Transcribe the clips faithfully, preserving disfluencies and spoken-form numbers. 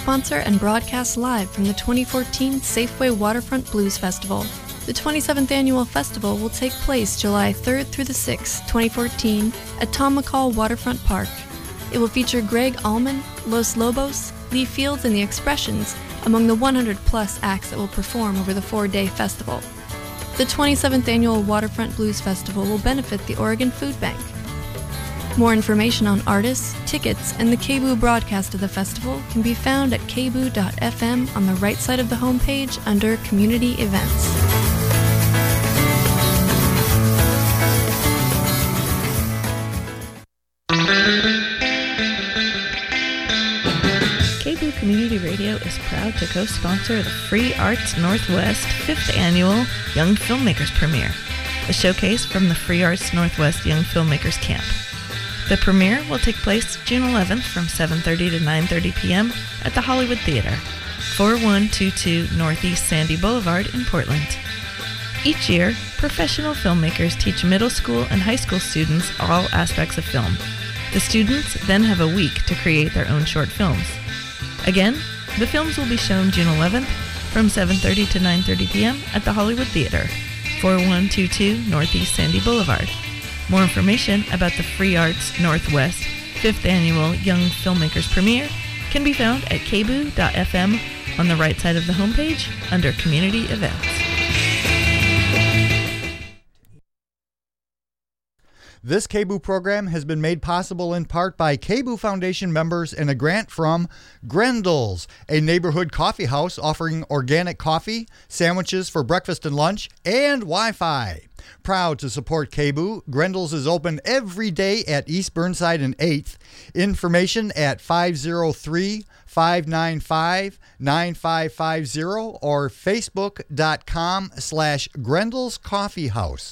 co-sponsor and broadcast live from the twenty fourteen Safeway Waterfront Blues Festival. The twenty-seventh Annual Festival will take place July third through the sixth, twenty fourteen, at Tom McCall Waterfront Park. It will feature Greg Allman, Los Lobos, Lee Fields, and The Expressions among the one hundred plus acts that will perform over the four-day festival. The twenty-seventh Annual Waterfront Blues Festival will benefit the Oregon Food Bank. More information on artists, tickets, and the K B U broadcast of the festival can be found at k b u dot f m on the right side of the homepage under Community Events. K B U Community Radio is proud to co-sponsor the Free Arts Northwest fifth Annual Young Filmmakers Premiere, a showcase from the Free Arts Northwest Young Filmmakers Camp. The premiere will take place June eleventh from seven thirty to nine thirty p.m. at the Hollywood Theater, forty-one twenty-two Northeast Sandy Boulevard in Portland. Each year, professional filmmakers teach middle school and high school students all aspects of film. The students then have a week to create their own short films. Again, the films will be shown June eleventh from seven thirty to nine thirty p.m. at the Hollywood Theater, forty-one twenty-two Northeast Sandy Boulevard. More information about the Free Arts Northwest fifth Annual Young Filmmakers Premiere can be found at k b u dot f m on the right side of the homepage under Community Events. This K B U program has been made possible in part by K B U Foundation members and a grant from Grendel's, a neighborhood coffee house offering organic coffee, sandwiches for breakfast and lunch, and Wi-Fi. Proud to support K B U, Grendel's is open every day at East Burnside and eighth. Information at five oh three, five nine five, nine five five zero or facebook.com slash Grendel's Coffee House.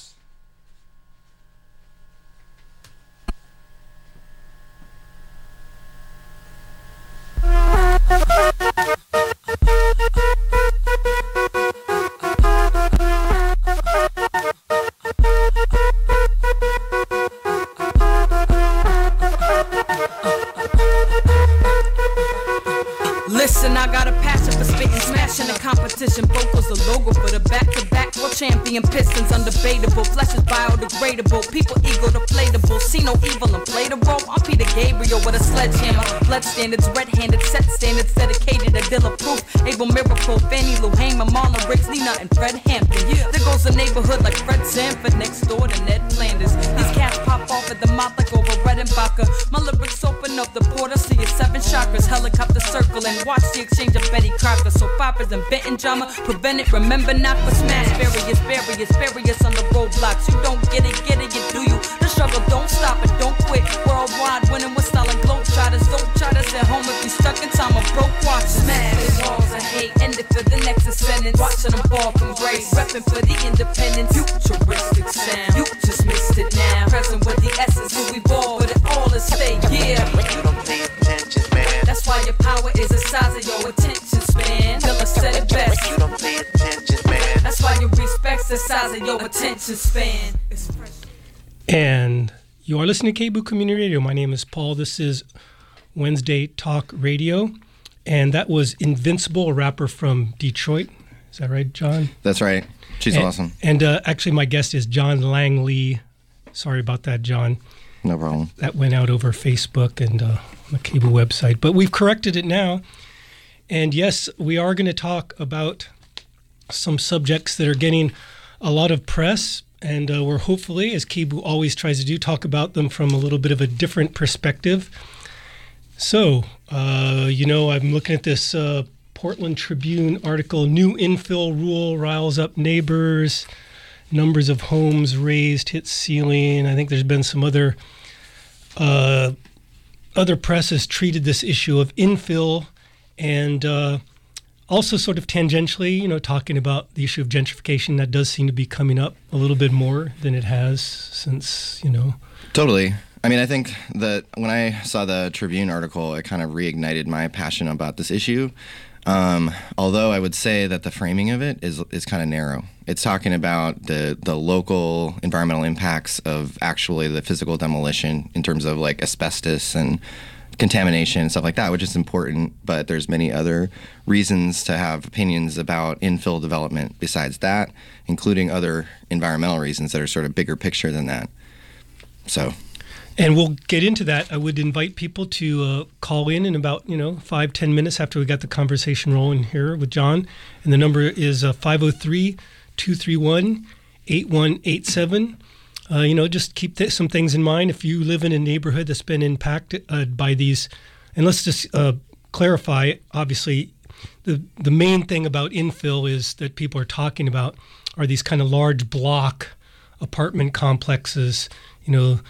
Listen, I got a passion for spitting, smashing the competition. Vocals the logo for the back-to-back world champion Pistons. Undebatable, flesh is biodegradable. People ego deflatable, see no evil and play the role. I'm Peter Gabriel with a sledgehammer. Blood standards, red-handed, set standards, dedicated, Adilla proof. Abel Miracle, Fannie Lou Hamer, Marlon Riggs, Lena, and Fred Hampton. There goes a neighborhood like Fred Sanford next door to Ned Flanders. These cats pop off at the mouth like over Redenbacher. My lyrics open up the portal, see your seven chakras, helicopter circling. Watch the exchange of Betty Crocker, so poppers and Benton drama. Prevent it, remember not for smash barriers, barriers, barriers on the roadblocks. You don't get it, get it, you do you. The struggle don't stop it, don't quit. Worldwide winning with style and globetrotters. Don't try to sit home if you stuck in time of broke watches. Smash walls of hate, end it for the next ascendance. Watching them fall from grace, repping for the independence. Futuristic sound, you just missed it now. Present with the essence, who we ball, but it all is fake, yeah. You don't pay attention, man. That's why your power is the size of your attention span. Miller said it best. You don't pay attention, man. That's why your respect's the size of your attention span. And you are listening to K B U Community Radio. My name is Paul. This is Wednesday Talk Radio. And that was Invincible, a rapper from Detroit. Is that right, John? That's right. She's and, awesome. And uh, actually, my guest is John Langley. Sorry about that, John. No problem. That went out over Facebook and uh, the K B U website. But we've corrected it now. And yes, we are going to talk about some subjects that are getting a lot of press. And uh, we're hopefully, as K B U always tries to do, talk about them from a little bit of a different perspective. So, uh, you know, I'm looking at this uh, Portland Tribune article, New Infill Rule Riles Up Neighbors, Numbers of Homes Raised Hit Ceiling. I think there's been some other uh, other press has treated this issue of infill and uh, also sort of tangentially, you know, talking about the issue of gentrification. That does seem to be coming up a little bit more than it has since, you know. Totally. I mean, I think that when I saw the Tribune article, it kind of reignited my passion about this issue. Um, although I would say that the framing of it is is kind of narrow. It's talking about the, the local environmental impacts of actually the physical demolition in terms of like asbestos and contamination and stuff like that, which is important, but there's many other reasons to have opinions about infill development besides that, including other environmental reasons that are sort of bigger picture than that. So, and we'll get into that. I would invite people to uh, call in in about, you know, five, ten minutes after we got the conversation rolling here with John. And the number is uh, five oh three, two three one, eight one eight seven. Uh, you know, just keep th- some things in mind. If you live in a neighborhood that's been impacted uh, by these, and let's just uh, clarify, obviously, the the main thing about infill is that people are talking about are these kind of large block apartment complexes, you know,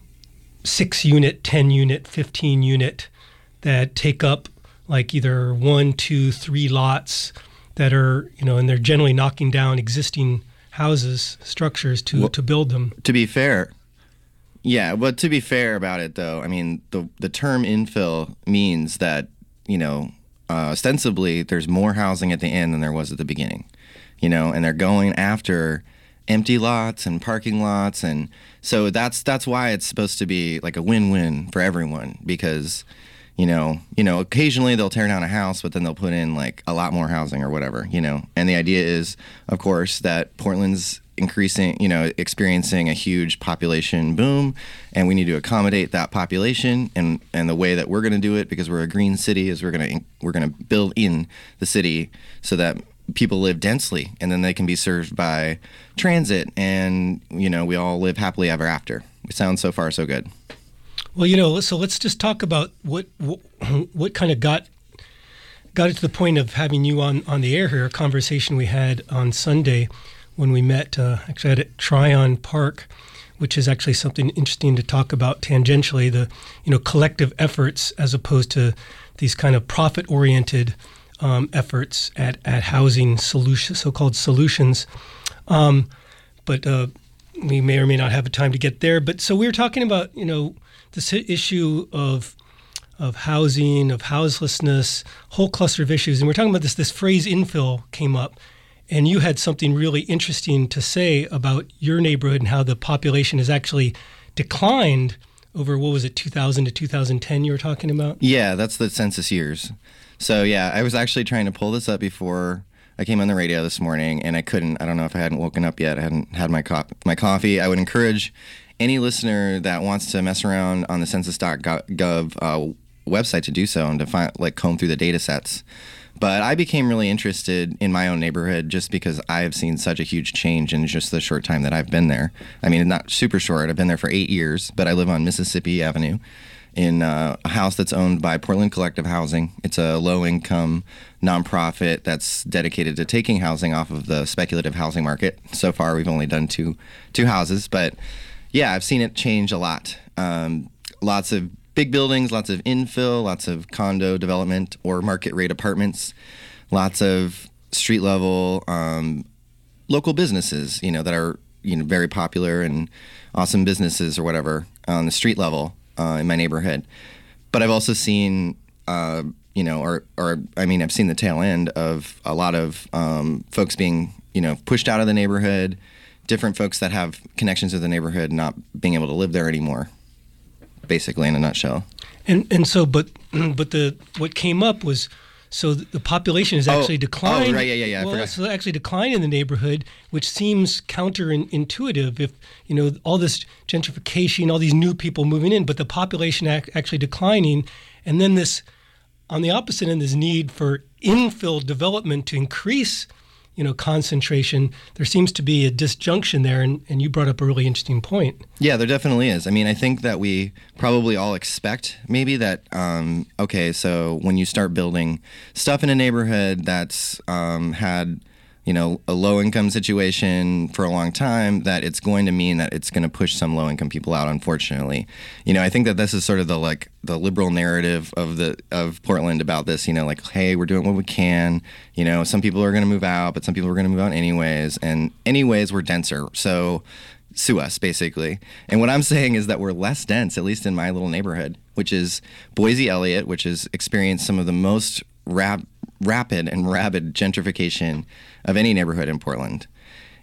six unit, ten unit, fifteen unit that take up like either one, two, three lots that are, you know, and they're generally knocking down existing houses, structures to, well, to build them. To be fair, yeah, but to be fair about it, though, I mean, the the term infill means that, you know, uh, ostensibly there's more housing at the end than there was at the beginning, you know, and they're going after empty lots and parking lots, and so that's that's why it's supposed to be like a win-win for everyone, because you know you know occasionally they'll tear down a house, but then they'll put in like a lot more housing or whatever, you know and the idea is, of course, that Portland's increasing, you know experiencing a huge population boom, and we need to accommodate that population, and and the way that we're going to do it, because we're a green city, is we're going to we're going to build in the city so that people live densely, and then they can be served by transit, and you know we all live happily ever after. It sounds so far so good. Well, you know, so let's just talk about what what, what kind of got got it to the point of having you on, on the air here. A conversation we had on Sunday when we met, uh, actually at Tryon Park, which is actually something interesting to talk about tangentially. The you know collective efforts as opposed to these kind of profit-oriented Um, efforts at, at housing solutions, so-called solutions. Um, but uh, we may or may not have time to get there. But so we were talking about, you know, this issue of of housing, of houselessness, whole cluster of issues. And we're talking about this, this phrase infill came up. And you had something really interesting to say about your neighborhood and how the population has actually declined over, what was it, two thousand to two thousand ten you were talking about? Yeah, that's the census years. So, yeah, I was actually trying to pull this up before I came on the radio this morning, and I couldn't. I don't know if I hadn't woken up yet. I hadn't had my, co- my coffee. I would encourage any listener that wants to mess around on the census dot gov uh, website to do so and to find, like, comb through the data sets. But I became really interested in my own neighborhood just because I have seen such a huge change in just the short time that I've been there. I mean, not super short. I've been there for eight years, but I live on Mississippi Avenue in uh, a house that's owned by Portland Collective Housing. It's a low-income nonprofit that's dedicated to taking housing off of the speculative housing market. So far, we've only done two two houses, but yeah, I've seen it change a lot. Um, lots of big buildings, lots of infill, lots of condo development or market rate apartments, lots of street level um, local businesses, you know, that are you know very popular and awesome businesses or whatever on the street level. Uh, in my neighborhood. But I've also seen, uh, you know, or, or I mean, I've seen the tail end of a lot of um, folks being, you know, pushed out of the neighborhood, different folks that have connections to the neighborhood not being able to live there anymore, basically, in a nutshell. And and so, but but the what came up was, so the population has actually oh, declined. Oh, right, yeah, yeah, yeah. I well, forgot. so actually declined in the neighborhood, which seems counterintuitive. If you know all this gentrification, all these new people moving in, but the population ac- actually declining, and then this, on the opposite end, this need for infill development to increase, you know, concentration. There seems to be a disjunction there, and, and you brought up a really interesting point. Yeah, there definitely is. I mean, I think that we probably all expect maybe that, um, okay, so when you start building stuff in a neighborhood that's um, had, you know, a low-income situation for a long time, that it's going to mean that it's going to push some low-income people out, unfortunately. You know, I think that this is sort of the, like, the liberal narrative of the of Portland about this, you know, like, hey, we're doing what we can. You know, some people are going to move out, but some people are going to move out anyways. And anyways, we're denser. So sue us, basically. And what I'm saying is that we're less dense, at least in my little neighborhood, which is Boise Elliott, which has experienced some of the most rap- rapid and rabid gentrification of any neighborhood in Portland.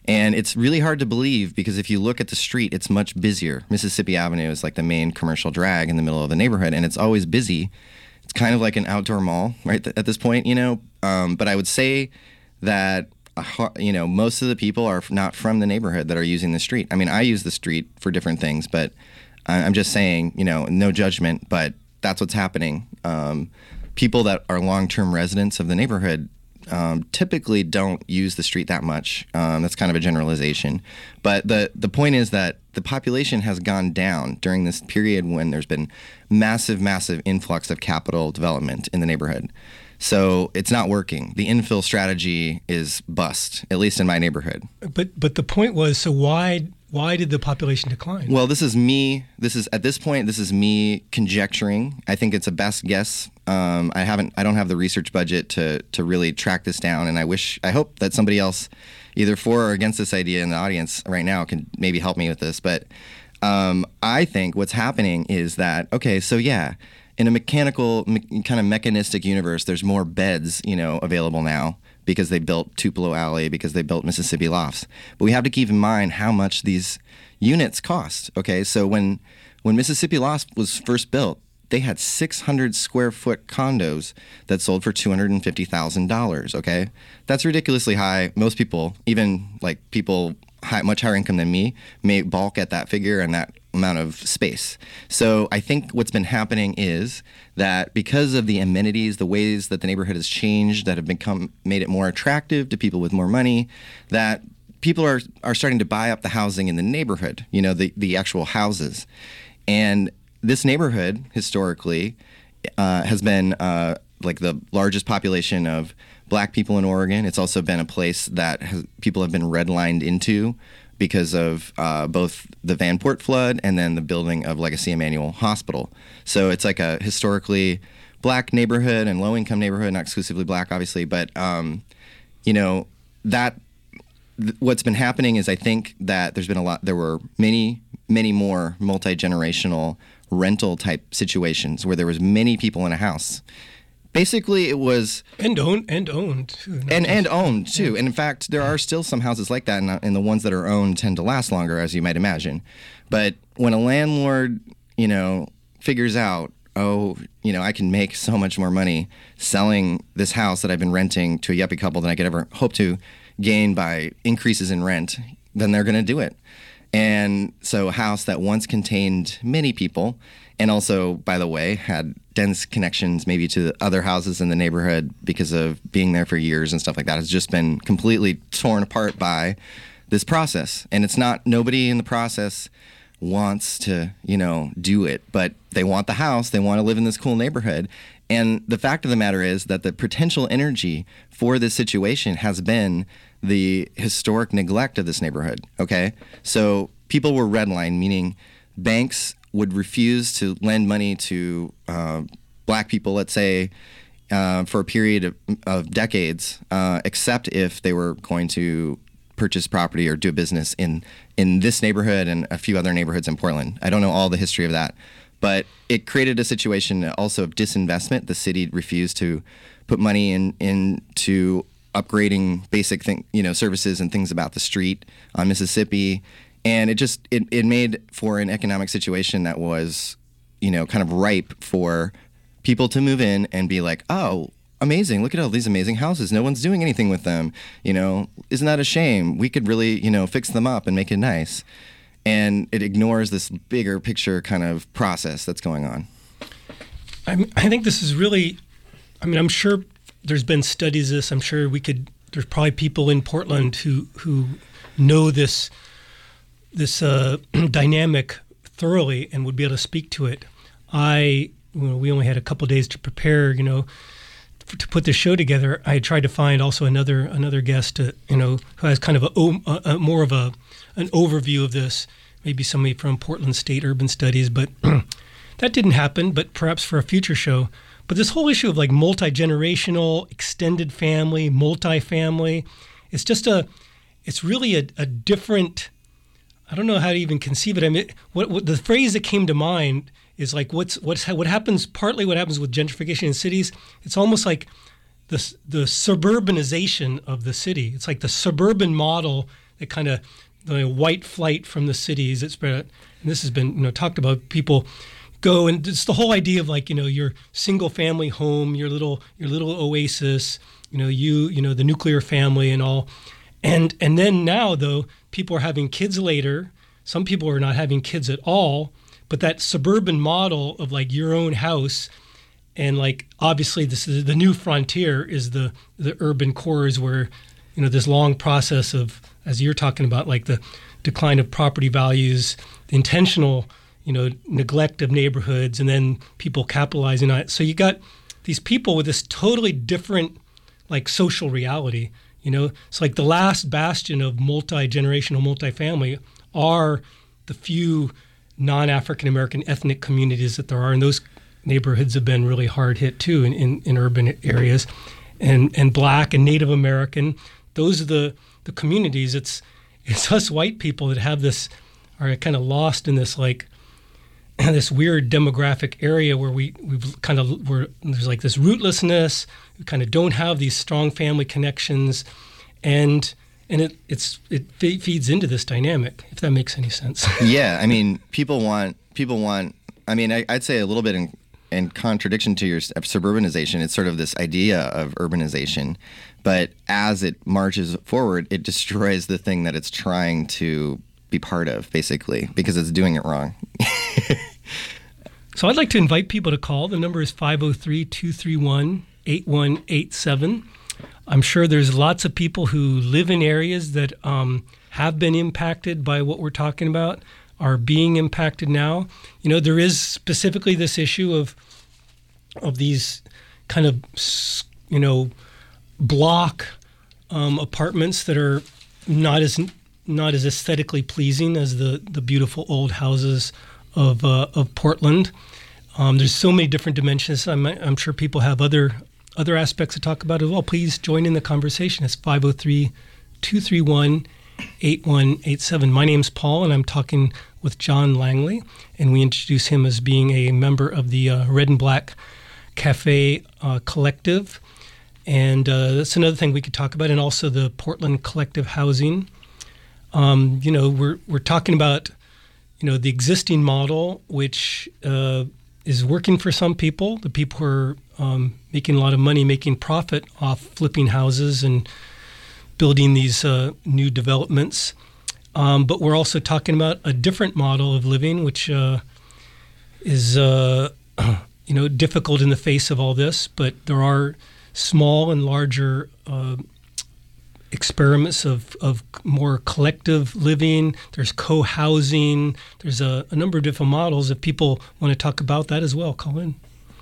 And it's really hard to believe because if you look at the street, it's much busier. Mississippi Avenue is like the main commercial drag in the middle of the neighborhood, and it's always busy. It's kind of like an outdoor mall, right, th- at this point, you know. Um, but I would say that, uh, you know, most of the people are not from the neighborhood that are using the street. I mean, I use the street for different things, but I- I'm just saying, you know, no judgment, but that's what's happening. Um, people that are long-term residents of the neighborhood um, typically don't use the street that much. Um, that's kind of a generalization. But the, the point is that the population has gone down during this period when there's been massive, massive influx of capital development in the neighborhood. So it's not working. The infill strategy is bust, at least in my neighborhood. But but the point was, so why why did the population decline? Well, this is me. This is at this point. This is me conjecturing. I think it's a best guess. Um, I haven't. I don't have the research budget to to really track this down. And I wish. I hope that somebody else, either for or against this idea in the audience right now, can maybe help me with this. But um, I think what's happening is that okay. So yeah. In a mechanical, me- kind of mechanistic universe, there's more beds, you know, available now because they built Tupelo Alley, because they built Mississippi Lofts. But we have to keep in mind how much these units cost. Okay, so when when Mississippi Lofts was first built, they had six hundred square foot condos that sold for two hundred fifty thousand dollars. Okay, that's ridiculously high. Most people, even like people high, much higher income than me, may balk at that figure and that amount of space. So I think what's been happening is that because of the amenities, the ways that the neighborhood has changed, that have become made it more attractive to people with more money, that people are are starting to buy up the housing in the neighborhood, you know, the, the actual houses. And this neighborhood historically uh, has been uh, like the largest population of black people in Oregon. It's also been a place that has, people have been redlined into because of uh, both the Vanport flood and then the building of Legacy Emmanuel Hospital. So it's like a historically black neighborhood and low-income neighborhood, not exclusively black, obviously, but, um, you know, that th- what's been happening is I think that there's been a lot, there were many, many more multi-generational rental-type situations where there was many people in a house. Basically, it was and owned and owned too, and just, and owned too. Yeah. And in fact, there are still some houses like that, and, and the ones that are owned tend to last longer, as you might imagine. But when a landlord, you know, figures out, oh, you know, I can make so much more money selling this house that I've been renting to a yuppie couple than I could ever hope to gain by increases in rent, then they're going to do it. And so a house that once contained many people, and also, by the way, had dense connections maybe to the other houses in the neighborhood because of being there for years and stuff like that, has just been completely torn apart by this process. And it's not, nobody in the process wants to, you know, do it, but they want the house, they want to live in this cool neighborhood. And the fact of the matter is that the potential energy for this situation has been the historic neglect of this neighborhood, okay? So people were redlined, meaning banks would refuse to lend money to uh, black people, let's say, uh, for a period of, of decades, uh, except if they were going to purchase property or do business in, in this neighborhood and a few other neighborhoods in Portland. I don't know all the history of that, but it created a situation also of disinvestment. The city refused to put money in into upgrading basic thing, you know, services and things about the street on Mississippi. And it just, it, it made for an economic situation that was, you know, kind of ripe for people to move in and be like, oh, amazing, look at all these amazing houses. No one's doing anything with them. You know, isn't that a shame? We could really, you know, fix them up and make it nice. And it ignores this bigger picture kind of process that's going on. I I think this is really, I mean, I'm sure there's been studies of this. I'm sure we could, there's probably people in Portland who, who know this this uh, dynamic thoroughly and would be able to speak to it. I, you know, we only had a couple days to prepare, you know, f- to put this show together. I tried to find also another another guest, to, you know, who has kind of a, a, a more of a an overview of this. Maybe somebody from Portland State Urban Studies, but that didn't happen. But perhaps for a future show. But this whole issue of like multi-generational, extended family, multi-family, it's just a, it's really a, a different. I don't know how to even conceive it. I mean, what, what the phrase that came to mind is like what's what's what happens. Partly, what happens with gentrification in cities, it's almost like the the suburbanization of the city. It's like the suburban model the kind of the white flight from the cities that spread out. And this has been, you know, talked about. People go, and it's the whole idea of like, you know, your single family home, your little your little oasis, you know, you you know, the nuclear family and all. And and then now though, people are having kids later. Some people are not having kids at all. But that suburban model of like your own house, and like obviously this is the new frontier is the the urban cores where, you know, this long process of, as you're talking about, like the decline of property values, the intentional, you know, neglect of neighborhoods, and then people capitalizing on it. So you got these people with this totally different like social reality. You know, it's like the last bastion of multi-generational multifamily are the few non-African American ethnic communities that there are, and those neighborhoods have been really hard hit too in, in, in urban areas, and and Black and Native American. Those are the the communities. It's it's us white people that have this, are kind of lost in this like this weird demographic area where we we've kind of we're there's like this rootlessness. We kind of don't have these strong family connections, and and it it's it feeds into this dynamic, if that makes any sense. Yeah, I mean, people want people want. I mean, I, I'd say a little bit in, in contradiction to your suburbanization. It's sort of this idea of urbanization, but as it marches forward, it destroys the thing that it's trying to be part of, basically, because it's doing it wrong. So I'd like to invite people to call. The number is five oh three, two three one, eight one eight seven. I'm sure there's lots of people who live in areas that um, have been impacted by what we're talking about, are being impacted now. You know, there is specifically this issue of of these kind of, you know, block um, apartments that are not as not as aesthetically pleasing as the the beautiful old houses of uh, of Portland. Um, there's so many different dimensions. I'm I'm sure people have other other aspects to talk about as well. Please join in the conversation. It's five oh three, two three one, eight one eight seven. My name's Paul, and I'm talking with John Langley, and we introduce him as being a member of the uh, Red and Black Cafe uh, Collective. And uh, that's another thing we could talk about, and also the Portland Collective Housing. Um, you know, we're we're talking about, you know, the existing model, which uh, is working for some people. The people who are um, making a lot of money, making profit off flipping houses and building these uh, new developments. Um, but we're also talking about a different model of living, which uh, is, uh, you know, difficult in the face of all this. But there are small and larger uh, experiments of, of more collective living. There's co-housing. There's a, a number of different models. If people want to talk about that as well, call in.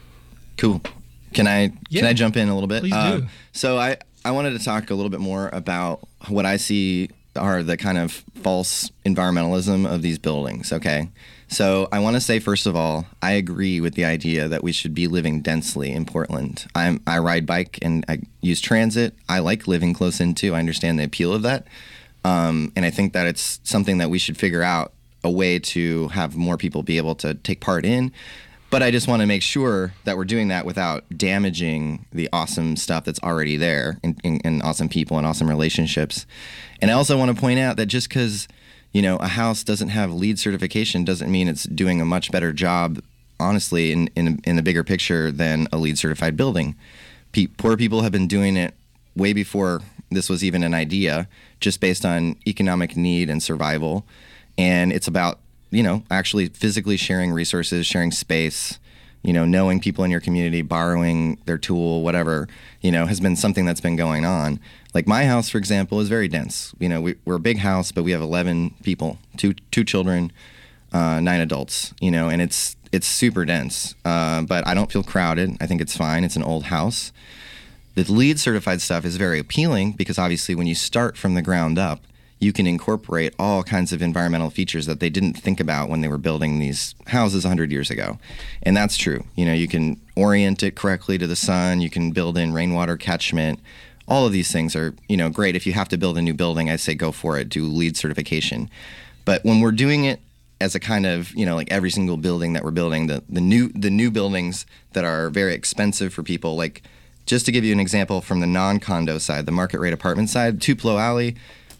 Cool. Can I Yeah. can I jump in a little bit? Please Uh, do. so I, I wanted to talk a little bit more about what I see are the kind of false environmentalism of these buildings, okay? So I want to say, first of all, I agree with the idea that we should be living densely in Portland. I'm, I ride bike and I use transit. I like living close into. I understand the appeal of that. Um, and I think that it's something that we should figure out a way to have more people be able to take part in. But I just want to make sure that we're doing that without damaging the awesome stuff that's already there and, and, and awesome people and awesome relationships. And I also want to point out that just because, you know, a house doesn't have LEED certification doesn't mean it's doing a much better job, honestly, in, in, in the bigger picture than a LEED certified building. Pe- poor people have been doing it way before this was even an idea, just based on economic need and survival. And it's about, you know, actually physically sharing resources, sharing space, you know, knowing people in your community, borrowing their tool, whatever, you know, has been something that's been going on. Like my house, for example, is very dense. You know, we, we're a big house, but we have eleven people, two two children, uh, nine adults, you know, and it's it's super dense. Uh, but I don't feel crowded. I think it's fine. It's an old house. The LEED certified stuff is very appealing because obviously when you start from the ground up, you can incorporate all kinds of environmental features that they didn't think about when they were building these houses one hundred years ago. And that's true. You know, you can orient it correctly to the sun. You can build in rainwater catchment. All of these things are, you know, great. If you have to build a new building, I say go for it. Do LEED certification. But when we're doing it as a kind of, you know, like every single building that we're building, the, the new the new buildings that are very expensive for people, like just to give you an example from the non-condo side, the market rate apartment side, Tupelo Alley,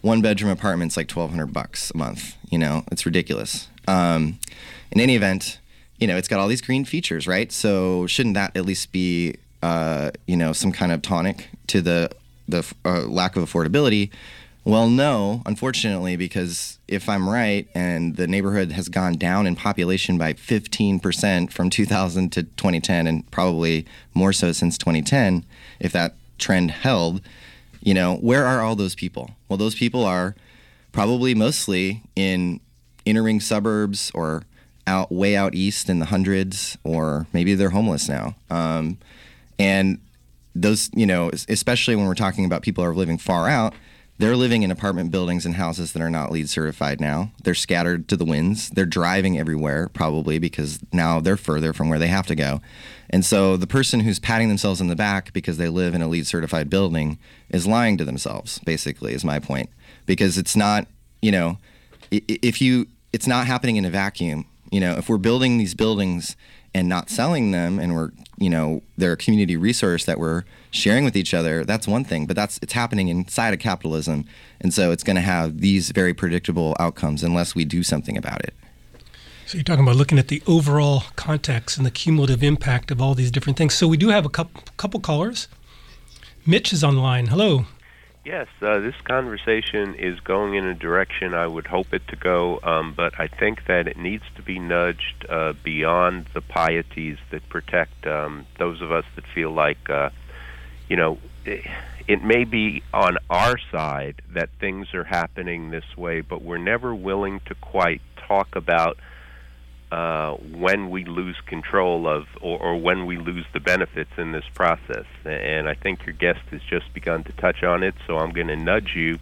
one bedroom apartment's like twelve hundred bucks a month. You know, it's ridiculous. Um, in any event, you know, it's got all these green features, right? So shouldn't that at least be, uh, you know, some kind of tonic to the the uh, lack of affordability? Well, no, unfortunately, because if I'm right, and the neighborhood has gone down in population by fifteen percent from two thousand to twenty ten, and probably more so since twenty ten, if that trend held, you know, where are all those people? Well, those people are probably mostly in inner ring suburbs or out way out east in the hundreds, or maybe they're homeless now. Um, and those, you know, especially when we're talking about people who are living far out, they're living in apartment buildings and houses that are not LEED certified now. They're scattered to the winds. They're driving everywhere, probably, because now they're further from where they have to go. And so the person who's patting themselves in the back because they live in a LEED certified building is lying to themselves, basically, is my point. Because it's not, you know, if you, it's not happening in a vacuum. You know, if we're building these buildings and not selling them, and we're, you know, they're a community resource that we're sharing with each other, that's one thing, but that's, it's happening inside of capitalism. And so it's going to have these very predictable outcomes unless we do something about it. So you're talking about looking at the overall context and the cumulative impact of all these different things. So we do have a couple, couple callers. Mitch is on the line. Hello. Yes, uh, this conversation is going in a direction I would hope it to go, um, but I think that it needs to be nudged uh, beyond the pieties that protect um, those of us that feel like, uh, you know, it, it may be on our side that things are happening this way, but we're never willing to quite talk about Uh, when we lose control of, or, or when we lose the benefits in this process. And I think your guest has just begun to touch on it, so I'm going to nudge you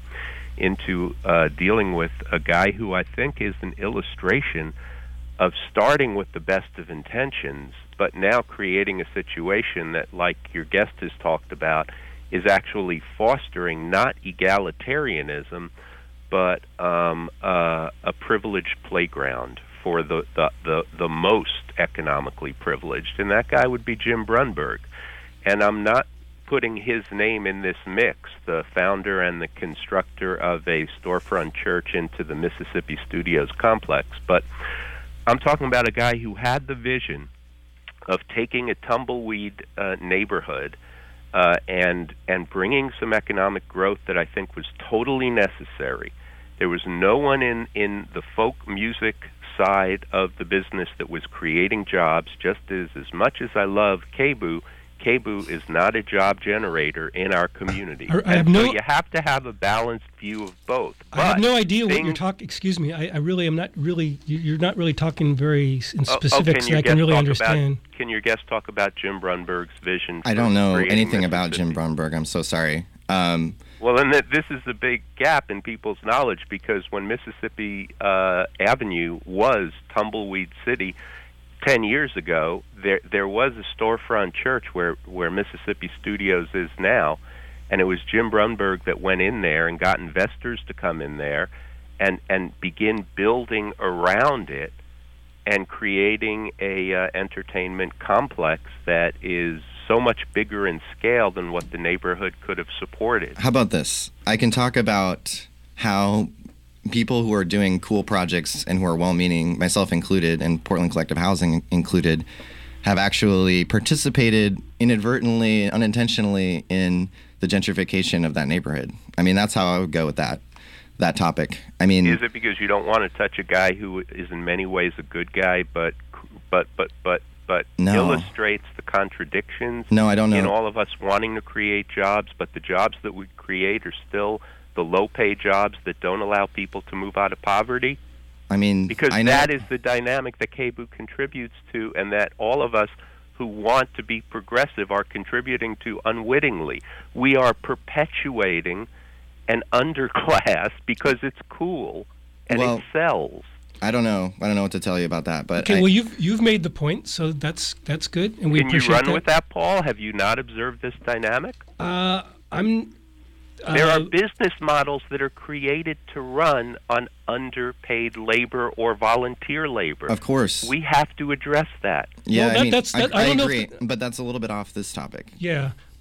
into uh, dealing with a guy who I think is an illustration of starting with the best of intentions, but now creating a situation that, like your guest has talked about, is actually fostering not egalitarianism, but um, uh, a privileged playground for the, the, the, the most economically privileged, and that guy would be Jim Brunberg. And I'm not putting his name in this mix, the founder and the constructor of a storefront church into the Mississippi Studios complex, but I'm talking about a guy who had the vision of taking a tumbleweed uh, neighborhood uh, and and bringing some economic growth that I think was totally necessary. There was no one in, in the folk music side of the business that was creating jobs, just as as much as I love K B U, K B U is not a job generator in our community. I, I have and no, so you have to have a balanced view of both. I have But no idea what things, you're talking. Excuse me. I, I really am not really. You're not really talking very in oh, specifics oh, that I can really talk understand. About, can your guest talk about Jim Brunberg's vision? I don't know anything about Mississippi? Jim Brunberg. I'm so sorry. Um, Well, and th- this is a big gap in people's knowledge, because when Mississippi uh, Avenue was Tumbleweed City ten years ago, there there was a storefront church where, where Mississippi Studios is now, and it was Jim Brunberg that went in there and got investors to come in there and, and begin building around it and creating a uh, entertainment complex that is so much bigger in scale than what the neighborhood could have supported. How about this? I can talk about how people who are doing cool projects and who are well-meaning, myself included, and Portland Collective Housing included, have actually participated inadvertently, unintentionally in the gentrification of that neighborhood. I mean, that's how I would go with that that topic. I mean, is it because you don't want to touch a guy who is in many ways a good guy, but but but but but no. illustrates the contradictions no, I don't know. in all of us wanting to create jobs, but the jobs that we create are still the low-pay jobs that don't allow people to move out of poverty? I mean, because I know. that is the dynamic that K B U contributes to, and that all of us who want to be progressive are contributing to unwittingly. We are perpetuating an underclass because it's cool and well, it sells. I don't know. I don't know what to tell you about that. But okay, I, well, you've you've made the point, so that's that's good, and we Can you appreciate run that. with that, Paul? Have you not observed this dynamic? Uh, I'm. Uh, There are business models that are created to run on underpaid labor or volunteer labor. Of course. We have to address that. Yeah, Well, that- I mean, that's- that- I, I don't know if agree, th- but that's a little bit off this topic. Yeah,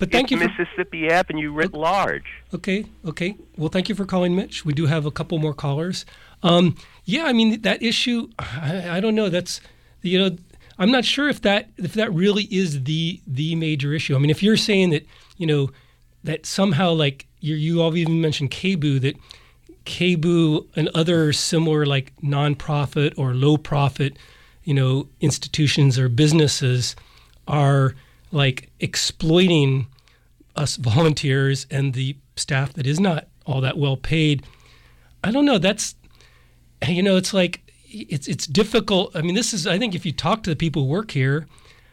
But thank it's you for, Mississippi Avenue writ large. Okay, okay. Well, thank you for calling, Mitch. We do have a couple more callers. Um, yeah, I mean, that issue, I, I don't know. That's, you know, I'm not sure if that if that really is the the major issue. I mean, if you're saying that, you know, that somehow, like, you you all even mentioned K B U, that K B U and other similar, like, nonprofit or low-profit, you know, institutions or businesses are, like, exploiting us volunteers and the staff that is not all that well paid. I don't know. That's, you know, it's like, it's it's difficult. I mean, this is, I think if you talk to the people who work here,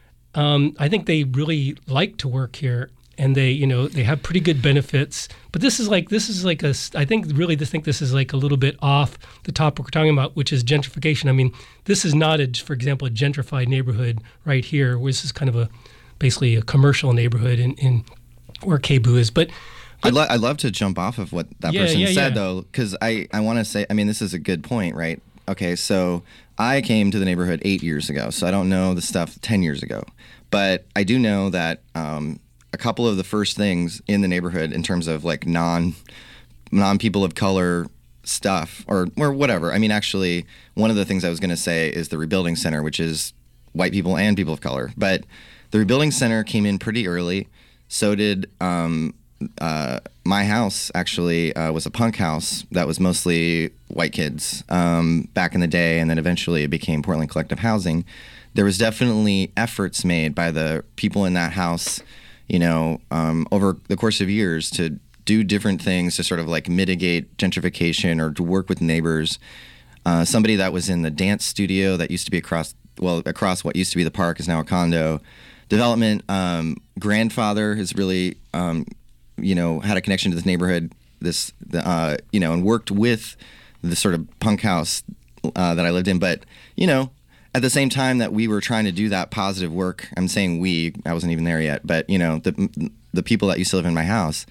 um, I think they really like to work here, and they, you know, they have pretty good benefits. But this is like, this is like a, I think really to think this is like a little bit off the topic we're talking about, which is gentrification. I mean, this is not, a, for example, a gentrified neighborhood right here, which is kind of a, basically a commercial neighborhood in, in where K B U is. But I'd, lo- I'd love to jump off of what that Yeah, person yeah, said, yeah. though, because I, I want to say, I mean, this is a good point, right? Okay, so I came to the neighborhood eight years ago, so I don't know the stuff ten years ago. But I do know that um, a couple of the first things in the neighborhood in terms of, like, non, non-people of color stuff, or, or whatever. I mean, actually, one of the things I was going to say is the Rebuilding Center, which is white people and people of color. But the Rebuilding Center came in pretty early. So did um, uh, my house, actually, uh, was a punk house that was mostly white kids um, back in the day, and then eventually it became Portland Collective Housing. There was definitely efforts made by the people in that house, you know, um, over the course of years to do different things to sort of like mitigate gentrification or to work with neighbors. Uh, somebody that was in the dance studio that used to be across, well, across what used to be the park is now a condo development. Um, grandfather has really, um, you know, had a connection to this neighborhood, this, uh, you know, and worked with the sort of punk house uh, that I lived in. But, you know, at the same time that we were trying to do that positive work, I'm saying we, I wasn't even there yet, but, you know, the the people that used to live in my house,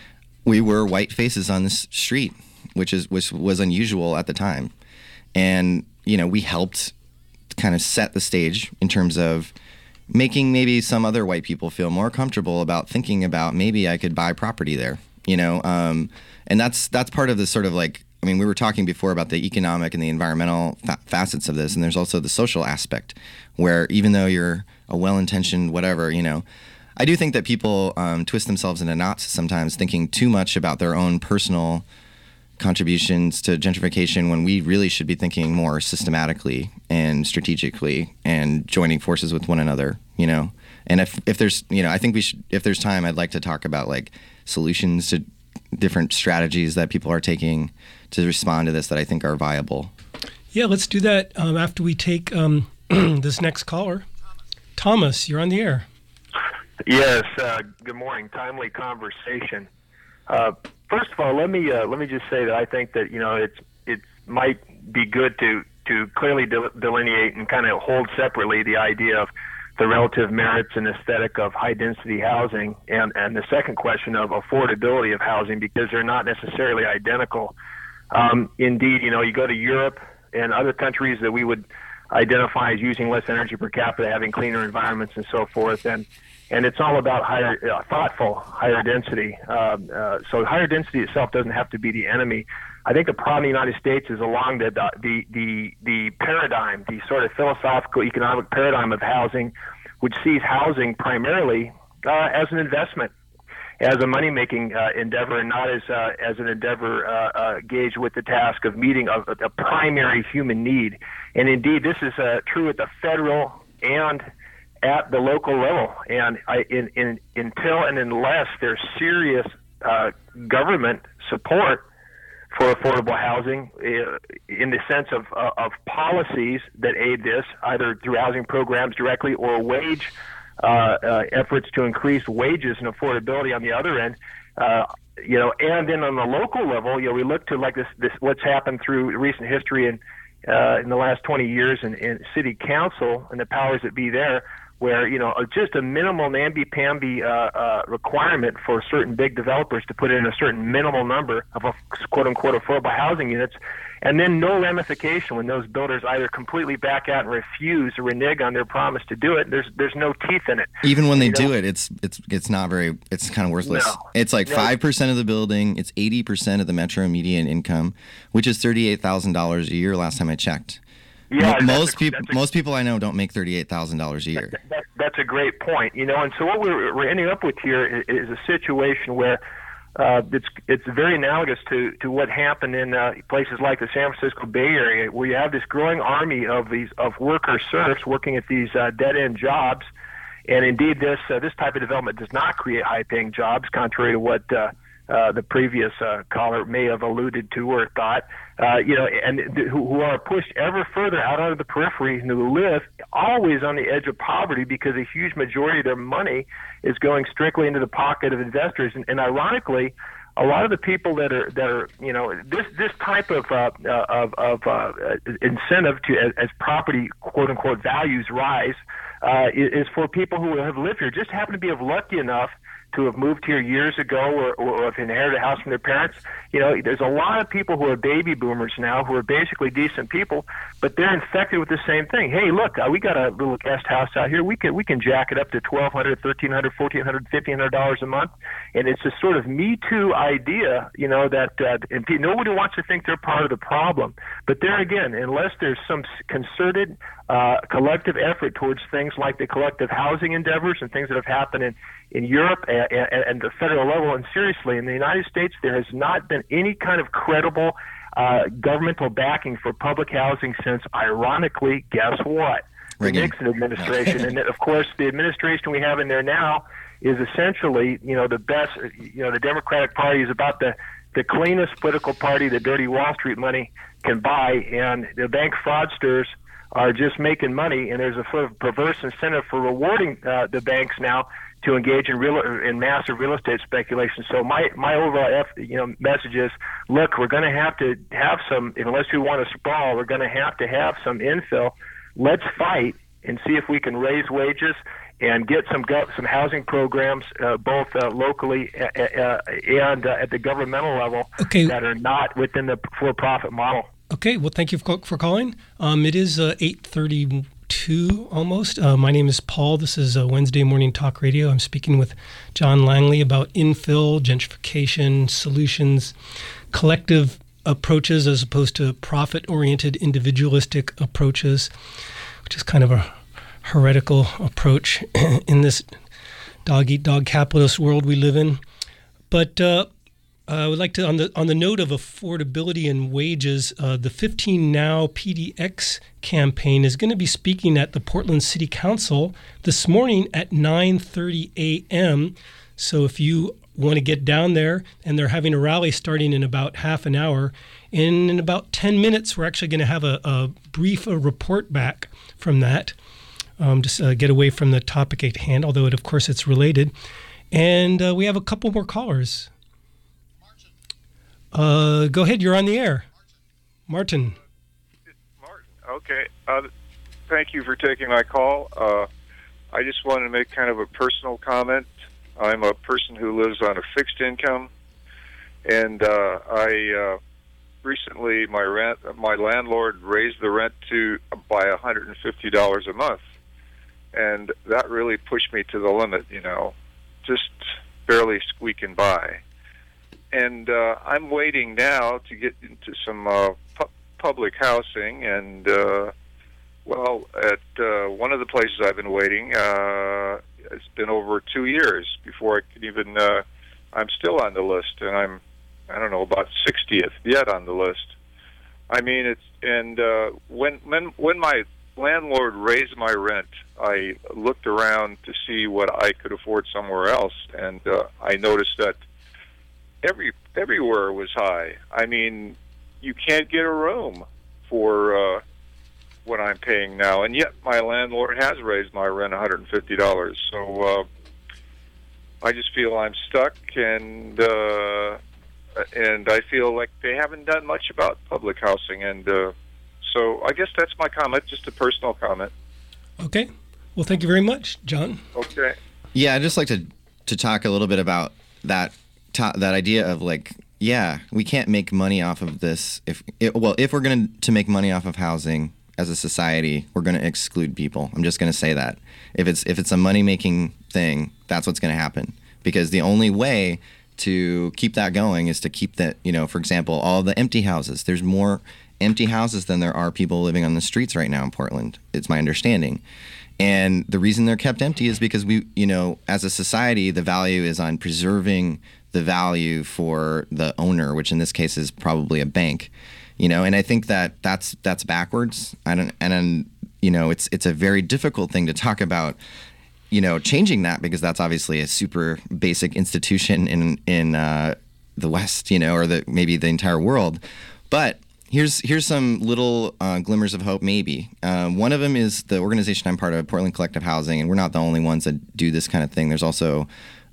we were white faces on this street, which is which was unusual at the time. And, you know, we helped kind of set the stage in terms of making maybe some other white people feel more comfortable about thinking about maybe I could buy property there, you know? Um, and that's that's part of the sort of like, I mean, we were talking before about the economic and the environmental fa- facets of this, and there's also the social aspect where even though you're a well-intentioned whatever, you know, I do think that people um, twist themselves into knots sometimes thinking too much about their own personal contributions to gentrification when we really should be thinking more systematically and strategically and joining forces with one another, you know. And if if there's, you know, I think we should, if there's time, I'd like to talk about like solutions to different strategies that people are taking to respond to this that I think are viable. Yeah, let's do that um, after we take um, this next caller. Thomas, you're on the air. Yes, uh, good morning. Timely conversation. Uh, first of all, let me uh, let me just say that I think that, you know, it's it might be good to to clearly de- delineate and kind of hold separately the idea of the relative merits and aesthetic of high density housing and and the second question of affordability of housing, because they're not necessarily identical. Um, indeed, you know, you go to Europe and other countries that we would identify as using less energy per capita, having cleaner environments and so forth, and And it's all about higher, uh, thoughtful, higher density. Uh, uh, so higher density itself doesn't have to be the enemy. I think the problem in the United States is along the the the the paradigm, the sort of philosophical economic paradigm of housing, which sees housing primarily uh, as an investment, as a money-making uh, endeavor, and not as uh, as an endeavor uh, uh, engaged with the task of meeting a, a primary human need. And indeed, this is uh, true at the federal and at the local level, and I, in, in, until and unless there's serious uh, government support for affordable housing, uh, in the sense of uh, of policies that aid this, either through housing programs directly or wage uh, uh, efforts to increase wages and affordability on the other end, uh, you know, and then on the local level, you know, we look to like this, this what's happened through recent history and uh, in the last twenty years in, in city council and the powers that be there. where, you know, just a minimal namby-pamby uh, uh, requirement for certain big developers to put in a certain minimal number of a quote-unquote affordable housing units, and then no ramification when those builders either completely back out and refuse or renege on their promise to do it. There's there's no teeth in it. Even when they you know? do it, it's it's it's not very. It's kind of worthless. No. It's like No. five percent of the building. It's eighty percent of the metro median income, which is thirty-eight thousand dollars a year. Last time I checked. Yeah, Mo- that's most a- people that's a- most people I know don't make thirty-eight thousand dollars a year. That, that's a great point. You know, and so what we're, we're ending up with here is, is a situation where uh, it's it's very analogous to, to what happened in uh, places like the San Francisco Bay Area, where you have this growing army of these of worker serfs working at these uh, dead end jobs, and indeed this uh, this type of development does not create high paying jobs, contrary to what uh, uh, the previous uh, caller may have alluded to or thought. Uh, you know, and th- who, who are pushed ever further out onto the periphery and who live always on the edge of poverty because a huge majority of their money is going strictly into the pocket of investors. And, and ironically, a lot of the people that are that are you know this this type of uh, uh, of, of uh, incentive to as, as property quote unquote values rise uh, is, is for people who have lived here, just happen to be of lucky enough to have moved here years ago or, or have inherited a house from their parents. You know, there's a lot of people who are baby boomers now who are basically decent people, but they're infected with the same thing. Hey, look, uh, we got a little guest house out here. We can we can jack it up to twelve hundred dollars, thirteen hundred dollars, fourteen hundred dollars, fifteen hundred dollars a month, and it's a sort of Me Too idea, you know, that uh, and pe- nobody wants to think they're part of the problem. But there again, unless there's some concerted uh, collective effort towards things like the collective housing endeavors and things that have happened in in Europe and, and, and the federal level, and seriously, in the United States, there has not been any kind of credible uh, governmental backing for public housing since, ironically, guess what? The Reagan. Nixon administration. And, of course, the administration we have in there now is essentially, you know, the best, you know, the Democratic Party is about the, the cleanest political party that dirty Wall Street money can buy, and the bank fraudsters are just making money, and there's a sort of perverse incentive for rewarding uh, the banks now to engage in real in massive real estate speculation. So my my overall F, you know message is: look, we're going to have to have some, unless we want to sprawl, we're going to have to have some infill. Let's fight and see if we can raise wages and get some go- some housing programs, uh, both uh, locally uh, uh, and uh, at the governmental level, Okay. that are not within the for-profit model. Okay, well, thank you for, for calling. Um, it is uh, eight thirty-two almost. Uh, my name is Paul. This is uh, Wednesday Morning Talk Radio. I'm speaking with John Langley about infill, gentrification, solutions, collective approaches as opposed to profit-oriented, individualistic approaches, which is kind of a heretical approach in this dog-eat-dog capitalist world we live in. But uh, I would like to, on the on the note of affordability and wages, uh, the fifteen Now P D X campaign is going to be speaking at the Portland City Council this morning at nine thirty a.m. So if you want to get down there, and they're having a rally starting in about half an hour, in, in about ten minutes, we're actually going to have a, a brief a report back from that. Um, just uh, get away from the topic at hand, although it, of course it's related. And uh, we have a couple more callers. Uh, go ahead, you're on the air. Martin. Martin, okay. Uh, thank you for taking my call. Uh, I just wanted to make kind of a personal comment. I'm a person who lives on a fixed income, and uh, I uh, recently my rent, my landlord raised the rent to by one hundred fifty dollars a month, and that really pushed me to the limit. You know, just barely squeaking by. And uh, I'm waiting now to get into some uh, pu- public housing, and uh, well, at uh, one of the places I've been waiting, uh, it's been over two years before I could even. Uh, I'm still on the list, and I'm, I don't know, about sixtieth yet on the list. I mean, it's and uh, when when when my landlord raised my rent, I looked around to see what I could afford somewhere else, and uh, I noticed that. Every everywhere was high. I mean, you can't get a room for uh, what I'm paying now, and yet my landlord has raised my rent one hundred fifty dollars. So uh, I just feel I'm stuck, and uh, and I feel like they haven't done much about public housing, and uh, so I guess that's my comment, just a personal comment. Okay. Well, thank you very much, John. Okay. Yeah, I'd just like to to talk a little bit about that to, that idea of like, yeah, we can't make money off of this. If it, well, if we're going to make money off of housing as a society, we're going to exclude people. I'm just going to say that. If it's if it's a money making thing, that's what's going to happen. Because the only way to keep that going is to keep that, you know, for example, all the empty houses. There's more empty houses than there are people living on the streets right now in Portland. It's my understanding. And the reason they're kept empty is because we, you know, as a society, the value is on preserving the value for the owner, which in this case is probably a bank, you know. And I think that that's that's backwards. I don't, and then, you know, it's it's a very difficult thing to talk about, you know, changing that, because that's obviously a super basic institution in in uh, the West, you know, or the maybe the entire world. But here's here's some little uh, glimmers of hope, maybe. Um, one of them is the organization I'm part of, Portland Collective Housing, and we're not the only ones that do this kind of thing. There's also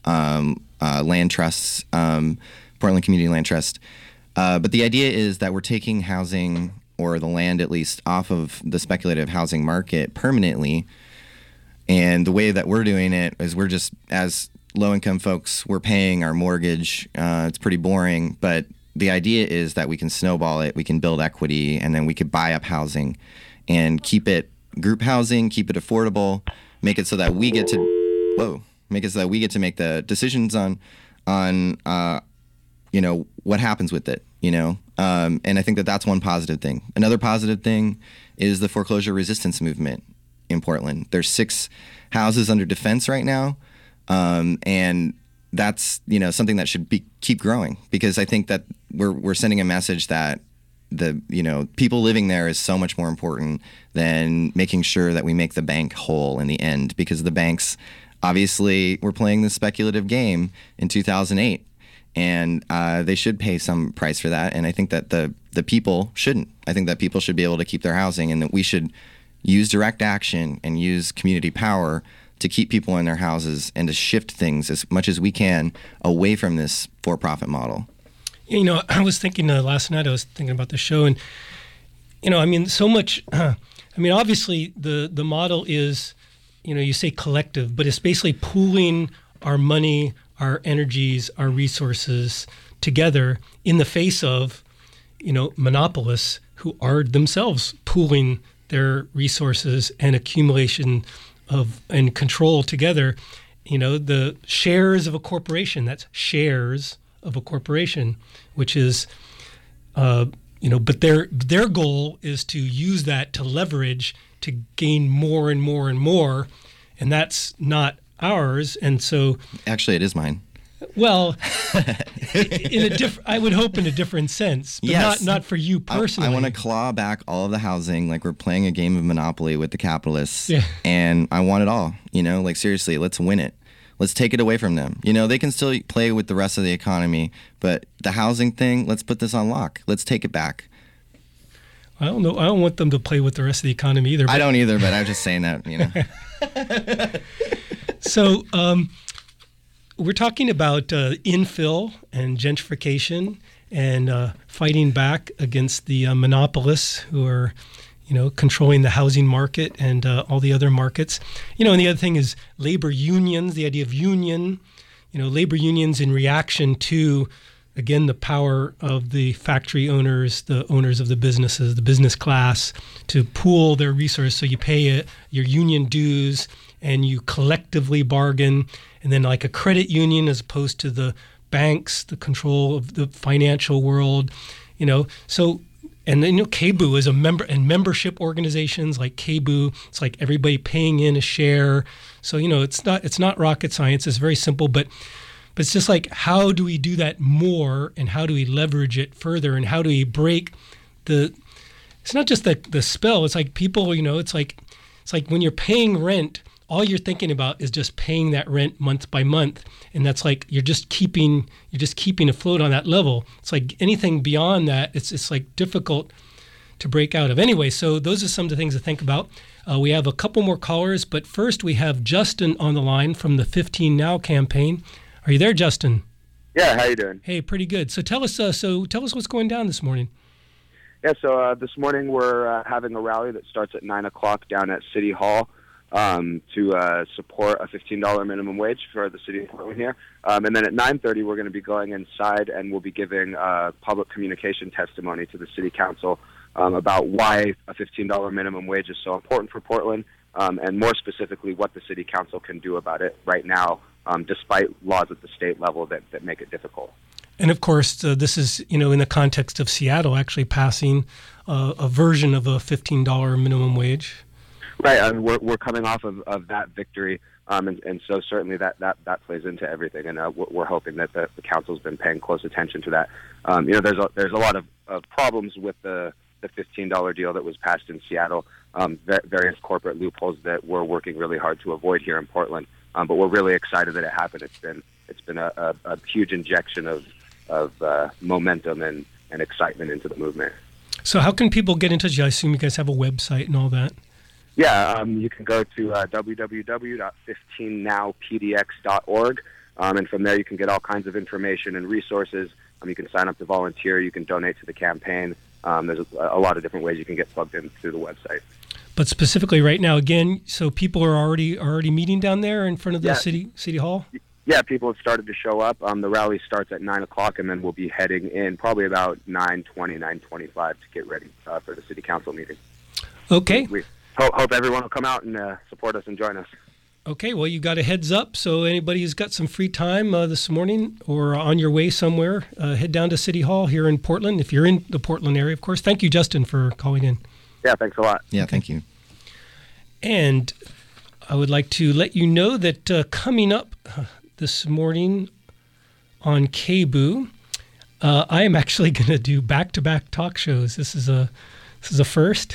um, uh, land trusts, um, Portland Community Land Trust. Uh, but the idea is that we're taking housing, or the land at least, off of the speculative housing market permanently. And the way that we're doing it is we're just, as low-income folks, we're paying our mortgage. Uh, it's pretty boring, but the idea is that we can snowball it, we can build equity, and then we could buy up housing and keep it group housing, keep it affordable, make it so that we get to, whoa, make it so that we get to make the decisions on, on, uh, you know, what happens with it, you know? Um, and I think that that's one positive thing. Another positive thing is the foreclosure resistance movement in Portland. There's six houses under defense right now, um, and that's, you know, something that should be keep growing, because I think that we're we're sending a message that the, you know, people living there is so much more important than making sure that we make the bank whole in the end, because the banks obviously were playing this speculative game in two thousand eight, and uh, they should pay some price for that. And I think that the the people shouldn't. I think that people should be able to keep their housing, and that we should use direct action and use community power to keep people in their houses and to shift things as much as we can away from this for-profit model. You know, I was thinking uh, last night, I was thinking about the show, and, you know, I mean, so much, uh, I mean, obviously the, the model is, you know, you say collective, but it's basically pooling our money, our energies, our resources together in the face of, you know, monopolists who are themselves pooling their resources and accumulation of and control together. You know, the shares of a corporation, that's shares of a corporation, which is, uh, you know, but their their goal is to use that to leverage to gain more and more and more, and that's not ours. And so, actually, it is mine. Well, in a diff- I would hope in a different sense, but yes. not not for you personally. I, I want to claw back all of the housing, like we're playing a game of Monopoly with the capitalists, yeah. and I want it all. You know, like seriously, let's win it. Let's take it away from them. You know, they can still play with the rest of the economy, but the housing thing, let's put this on lock. Let's take it back. I don't know. I don't want them to play with the rest of the economy either. But I don't either, but I'm just saying that, you know. So, um, we're talking about uh, infill and gentrification and uh, fighting back against the uh, monopolists who are, you know, controlling the housing market and uh, all the other markets. You know, and the other thing is labor unions, the idea of union, you know, labor unions in reaction to, again, the power of the factory owners, the owners of the businesses, the business class, to pool their resources. So you pay a, your union dues and you collectively bargain. And then like a credit union as opposed to the banks, the control of the financial world, you know. So, and then, you know, K B U is a member, and membership organizations like K B U, it's like everybody paying in a share. So, you know, it's not it's not rocket science. It's very simple, but but it's just like, how do we do that more, and how do we leverage it further, and how do we break the, it's not just the the spell. It's like people, you know, it's like it's like when you're paying rent, all you're thinking about is just paying that rent month by month, and that's like you're just keeping you're just keeping afloat on that level. It's like anything beyond that, it's it's like difficult to break out of. Anyway, so those are some of the things to think about. Uh, we have a couple more callers, but first we have Justin on the line from the fifteen Now campaign. Are you there, Justin? Yeah, how you doing? Hey, pretty good. So tell us, uh, so tell us what's going down this morning. Yeah, so uh, this morning we're uh, having a rally that starts at nine o'clock down at City Hall. um, to uh, support a fifteen dollars minimum wage for the city of Portland here. Um, and then at nine thirty, we're going to be going inside and we'll be giving uh, public communication testimony to the city council um, about why a fifteen dollars minimum wage is so important for Portland, um, and more specifically what the city council can do about it right now, um, despite laws at the state level that, that make it difficult. And of course, uh, this is, you know, in the context of Seattle actually passing uh, a version of a fifteen dollars minimum wage. Right, and we're we're coming off of, of that victory, um, and, and so certainly that, that, that plays into everything, and uh, we're hoping that the, the council's been paying close attention to that. Um, you know, there's a, there's a lot of, of problems with the, the fifteen dollars deal that was passed in Seattle, um, various corporate loopholes that we're working really hard to avoid here in Portland, um, but we're really excited that it happened. It's been it's been a, a, a huge injection of of uh, momentum and, and excitement into the movement. So how can people get in touch? I assume you guys have a website and all that. Yeah, um, you can go to uh, w w w dot fifteen now p d x dot org, um, and from there you can get all kinds of information and resources. Um, you can sign up to volunteer, you can donate to the campaign. Um, there's a, a lot of different ways you can get plugged in through the website. But specifically right now, again, so people are already already meeting down there in front of the Yeah. city city hall? Yeah, people have started to show up. Um, the rally starts at nine o'clock, and then we'll be heading in probably about nine twenty, nine twenty-five to get ready uh, for the city council meeting. Okay. We hope, hope everyone will come out and uh, support us and join us. Okay, well, you got a heads up. So anybody who's got some free time uh, this morning or on your way somewhere, uh, head down to City Hall here in Portland, if you're in the Portland area, of course. Thank you, Justin, for calling in. Yeah, thanks a lot. Yeah, thank you. And I would like to let you know that uh, coming up uh, this morning on K B O, uh, I am actually going to do back-to-back talk shows. This is a this is a first.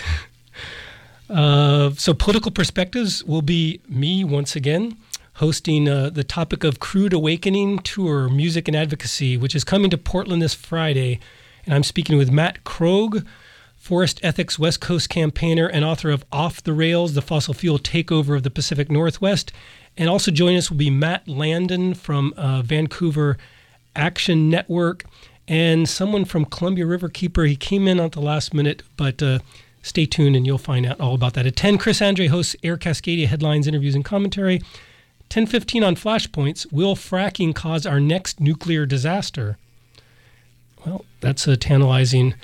Uh, so Political Perspectives will be me once again hosting uh, the Topic of Crude Awakening Tour, Music and Advocacy, which is coming to Portland this Friday. And I'm speaking with Matt Krogh, Forest Ethics West Coast campaigner and author of Off the Rails, the Fossil Fuel Takeover of the Pacific Northwest. And also joining us will be Matt Landon from uh, Vancouver Action Network and someone from Columbia Riverkeeper. He came in at the last minute, but uh, stay tuned and you'll find out all about that. At ten, Chris Andre hosts Air Cascadia headlines, interviews, and commentary. ten fifteen on Flashpoints, will fracking cause our next nuclear disaster? Well, that's a tantalizing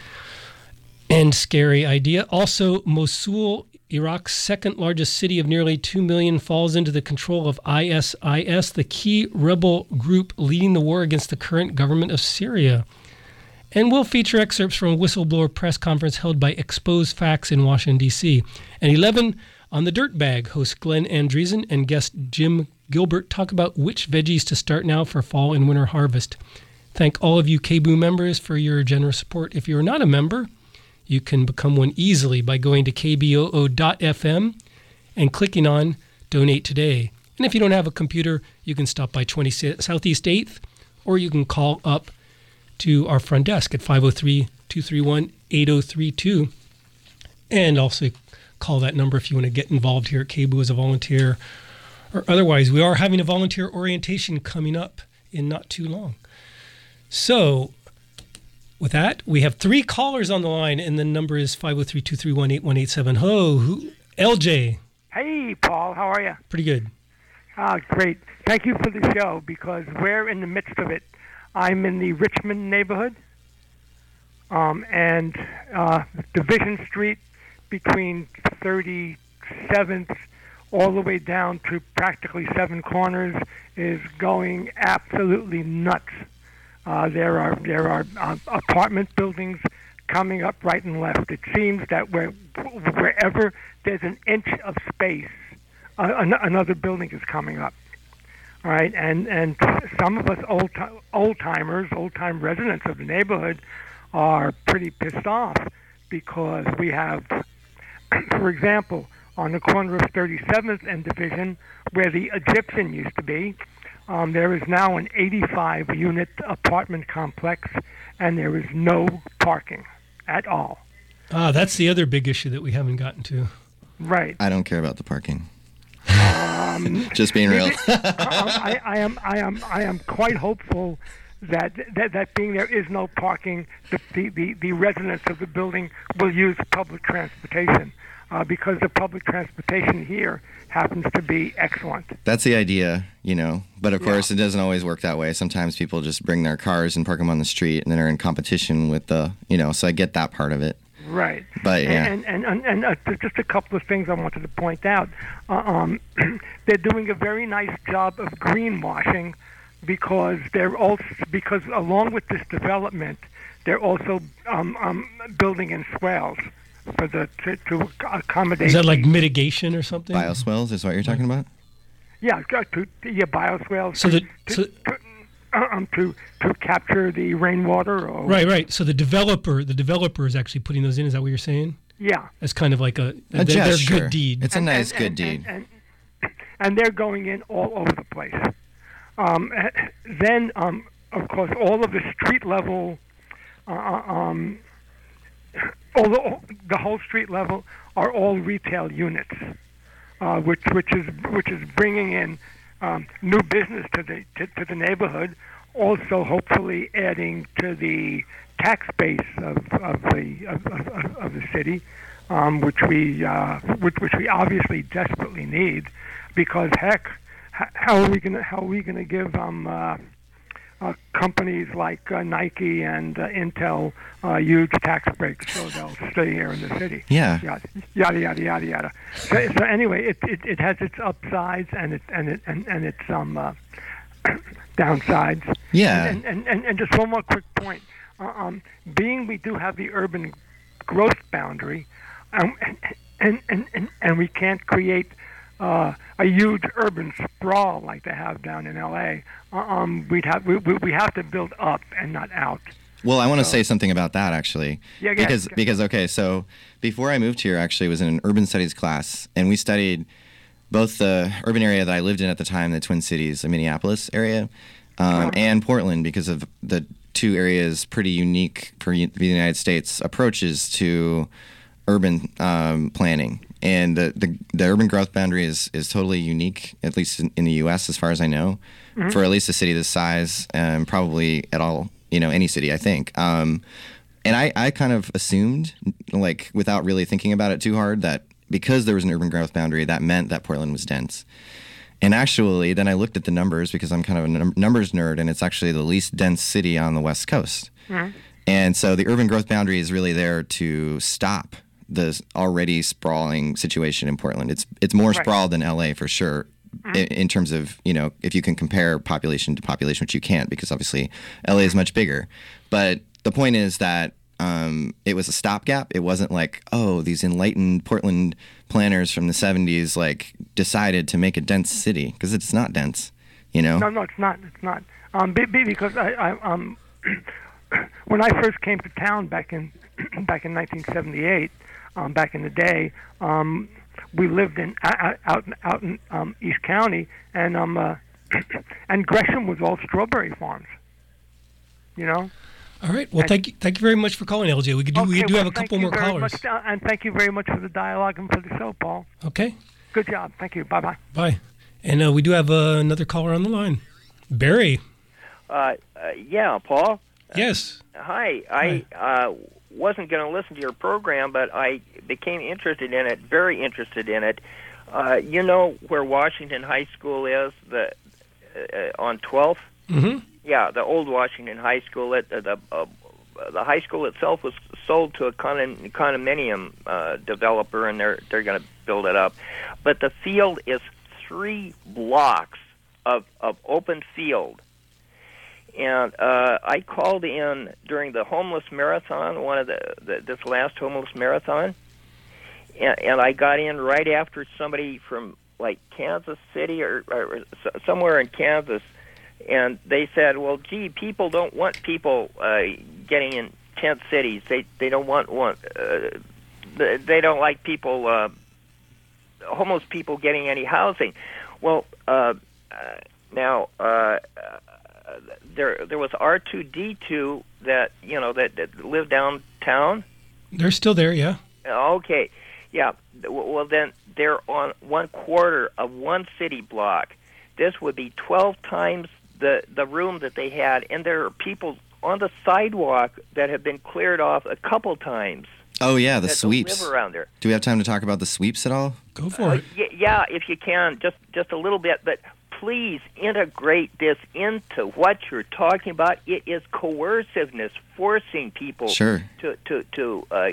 and scary idea. Also, Mosul, Iraq's second largest city of nearly two million, falls into the control of I S I S, the key rebel group leading the war against the current government of Syria. And we'll feature excerpts from a whistleblower press conference held by Expose Facts in Washington, D C. And eleven, on the Dirt Bag, host Glenn Andreessen and guest Jim Gilbert talk about which veggies to start now for fall and winter harvest. Thank all of you K B O members for your generous support. If you're not a member, you can become one easily by going to k b o o dot f m and clicking on Donate Today. And if you don't have a computer, you can stop by twenty Southeast eighth, or you can call up to our front desk at five oh three, two three one, eight oh three two. And also call that number if you want to get involved here at K B O as a volunteer or otherwise. We are having a volunteer orientation coming up in not too long. So with that, we have three callers on the line, and the number is five oh three, two three one, eight one eight seven. Hello, who? L J. Hey, Paul. How are you? Pretty good. Ah, great. Thank you for the show, because we're in the midst of it. I'm in the Richmond neighborhood, um, and uh, Division Street between thirty-seventh all the way down to practically Seven Corners is going absolutely nuts. Uh, there are there are uh, apartment buildings coming up right and left. It seems that where, wherever there's an inch of space, uh, an- another building is coming up. All right, and and some of us old old timers, old time residents of the neighborhood, are pretty pissed off because we have, for example, on the corner of thirty-seventh and Division, where the Egyptian used to be, um, there is now an eighty-five unit apartment complex, and there is no parking at all. Ah, that's the other big issue that we haven't gotten to. Right. I don't care about the parking. Um, Just being real. I, I am, I am, I am quite hopeful that, that that being there is no parking, the, the, the, the residents of the building will use public transportation uh, because the public transportation here happens to be excellent. That's the idea, you know. But of Yeah. course, it doesn't always work that way. Sometimes people just bring their cars and park them on the street, and then are in competition with the, you know. So I get that part of it. Right. But yeah. And and and, and uh, just a couple of things I wanted to point out. Uh, um, they're doing a very nice job of greenwashing because they're also because along with this development, they're also um, um, building in swales for the to, to accommodate. Is that like mitigation or something? Bioswales is what you're talking about? Yeah, to, to yeah, bioswales. So the to, so, to, uh, um, to to capture the rainwater. Or, right, right. So the developer, the developer is actually putting those in. Is that what you're saying? Yeah. As kind of like a, A they're, they're gesture. good deed. It's a And- nice and- good and- deed. And, and, and they're going in all over the place. Um, then, um, of course, all of the street level, uh, um, all the, the whole street level are all retail units, uh, which which is which is bringing in um, new business to the to, to the neighborhood. Also, hopefully, adding to the tax base of, of the of, of, of the city, um, which we uh, which, which we obviously desperately need, because heck, h- how are we gonna how are we gonna give um, uh, uh, companies like uh, Nike and uh, Intel uh, huge tax breaks so they'll stay here in the city? Yeah. Yada yada yada yada yada. So, so anyway, it, it it has its upsides and it and it and, and its um uh, downsides. Yeah. And, and, and, and just one more quick point. Uh, um, being we do have the urban growth boundary, um, and, and, and, and, and we can't create uh, a huge urban sprawl like they have down in L A, uh, um, we'd have, we, we we have to build up and not out. Well, I want to So- say something about that actually. Yeah, go ahead. because because okay, so before I moved here, actually, I was in an urban studies class, and we studied both the urban area that I lived in at the time, the Twin Cities, the Minneapolis area, um, and Portland, because of the two areas pretty unique for u- the United States approaches to urban um, planning. And the, the the urban growth boundary is is totally unique, at least in, in the U S as far as I know, Mhm. for at least a city this size, and probably at all, you know, any city, I think. Um, and I, I kind of assumed, like, without really thinking about it too hard, that because there was an urban growth boundary, that meant that Portland was dense. And actually, then I looked at the numbers because I'm kind of a num- numbers nerd, and it's actually the least dense city on the West Coast. Mhm. And so the urban growth boundary is really there to stop the already sprawling situation in Portland. It's it's more Right. sprawled than L A for sure, Mhm. in, in terms of, you know, if you can compare population to population, which you can't because obviously L A is much bigger. But the point is that um, it was a stopgap. It wasn't like, oh, these enlightened Portland planners from the seventies like decided to make a dense city, because it's not dense, you know? No, no, it's not. It's not. Um, be, be, because I, I um, when I first came to town back in back in nineteen seventy-eight, um, back in the day, um, we lived in out out, out in um, East County, and um, uh, and Gresham was all strawberry farms. You know. All right. Well, thank you, thank you very much for calling, L J. We could do we Okay, do well, have a thank couple you more very callers. much, uh, and thank you very much for the dialogue and for the show, Paul. Okay. Good job. Thank you. Bye bye. Bye. And uh, we do have uh, another caller on the line, Barry. Uh, uh, yeah, Paul. Yes. Hi. I uh, wasn't going to listen to your program, but I became interested in it, very interested in it. Uh, you know where Washington High School is, the uh, on twelfth? Mm-hmm. Yeah, the old Washington High School. It, uh, the uh, the high school itself was sold to a condom- condominium uh, developer, and they're they're going to build it up. But the field is three blocks of of open field. And uh, I called in during the homeless marathon, one of the, the this last homeless marathon, and, and I got in right after somebody from like Kansas City or, or s- somewhere in Kansas, and they said, "Well, gee, people don't want people uh, getting in tent cities. They they don't want want uh, they they don't like people uh, homeless people getting any housing." Well, uh, uh, now. Uh, There, there was R two D two that you know that, that lived downtown. They're still there, yeah. Okay, yeah. Well, then they're on one quarter of one city block. This would be twelve times the the room that they had, and there are people on the sidewalk that have been cleared off a couple times. Oh yeah, the that sweeps. Live around there. Do we have time to talk about the sweeps at all? Go for Uh, it. y- yeah, if you can, just just a little bit, but please integrate this into what you're talking about. It is coerciveness, forcing people Sure. to to to uh,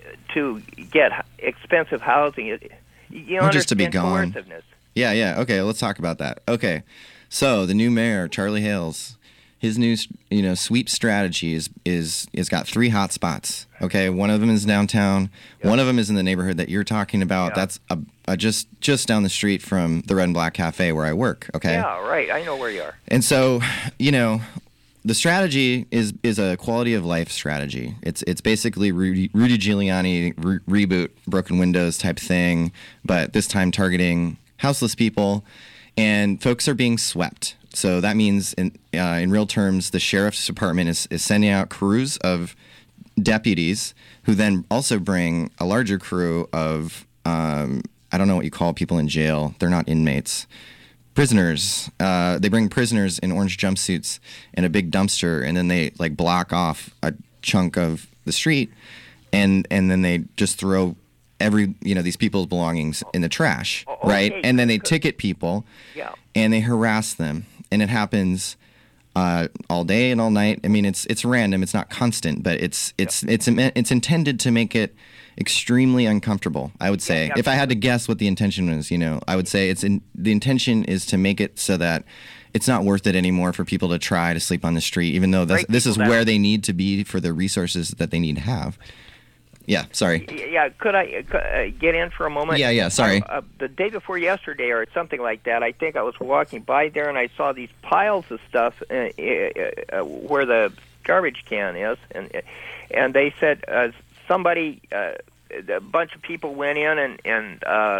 to get h- expensive housing. It, you Or just to be understand gone. coerciveness. Yeah, yeah. Okay, let's talk about that. Okay, so the new mayor, Charlie Hales, his new, you know, sweep strategy is is is got three hot spots. Okay, one of them is downtown. One of them is in the neighborhood that you're talking about. That's a, a just just down the street from the Red and Black Cafe where I work. Okay. Yeah, right. I know where you are. And so, you know, the strategy is is a quality of life strategy. It's it's basically Rudy, Rudy Giuliani re- reboot, broken windows type thing, but this time targeting houseless people, and folks are being swept. So that means, in uh, in real terms, the sheriff's department is, is sending out crews of deputies who then also bring a larger crew of, um, I don't know what you call people in jail. They're not inmates. Prisoners. Uh, they bring prisoners in orange jumpsuits in a big dumpster, and then they like block off a chunk of the street, and and then they just throw every you know these people's belongings in the trash, right? okay, And then they good. ticket people, Yeah. and they harass them, and it happens uh, all day and all night. I mean, it's it's random, it's not constant, but it's it's it's it's, it's intended to make it extremely uncomfortable. I would say, Yeah, if I had to guess what the intention was, you know, I would say it's in the intention is to make it so that it's not worth it anymore for people to try to sleep on the street, even though this, Break this is people down. where they need to be for the resources that they need to have. Yeah, sorry. Y- Yeah, could I uh, uh, get in for a moment? Yeah, yeah, sorry. Uh, uh, the day before yesterday, or something like that, I think I was walking by there and I saw these piles of stuff uh, uh, uh, where the garbage can is, and and they said uh, somebody, uh, a bunch of people went in and and uh,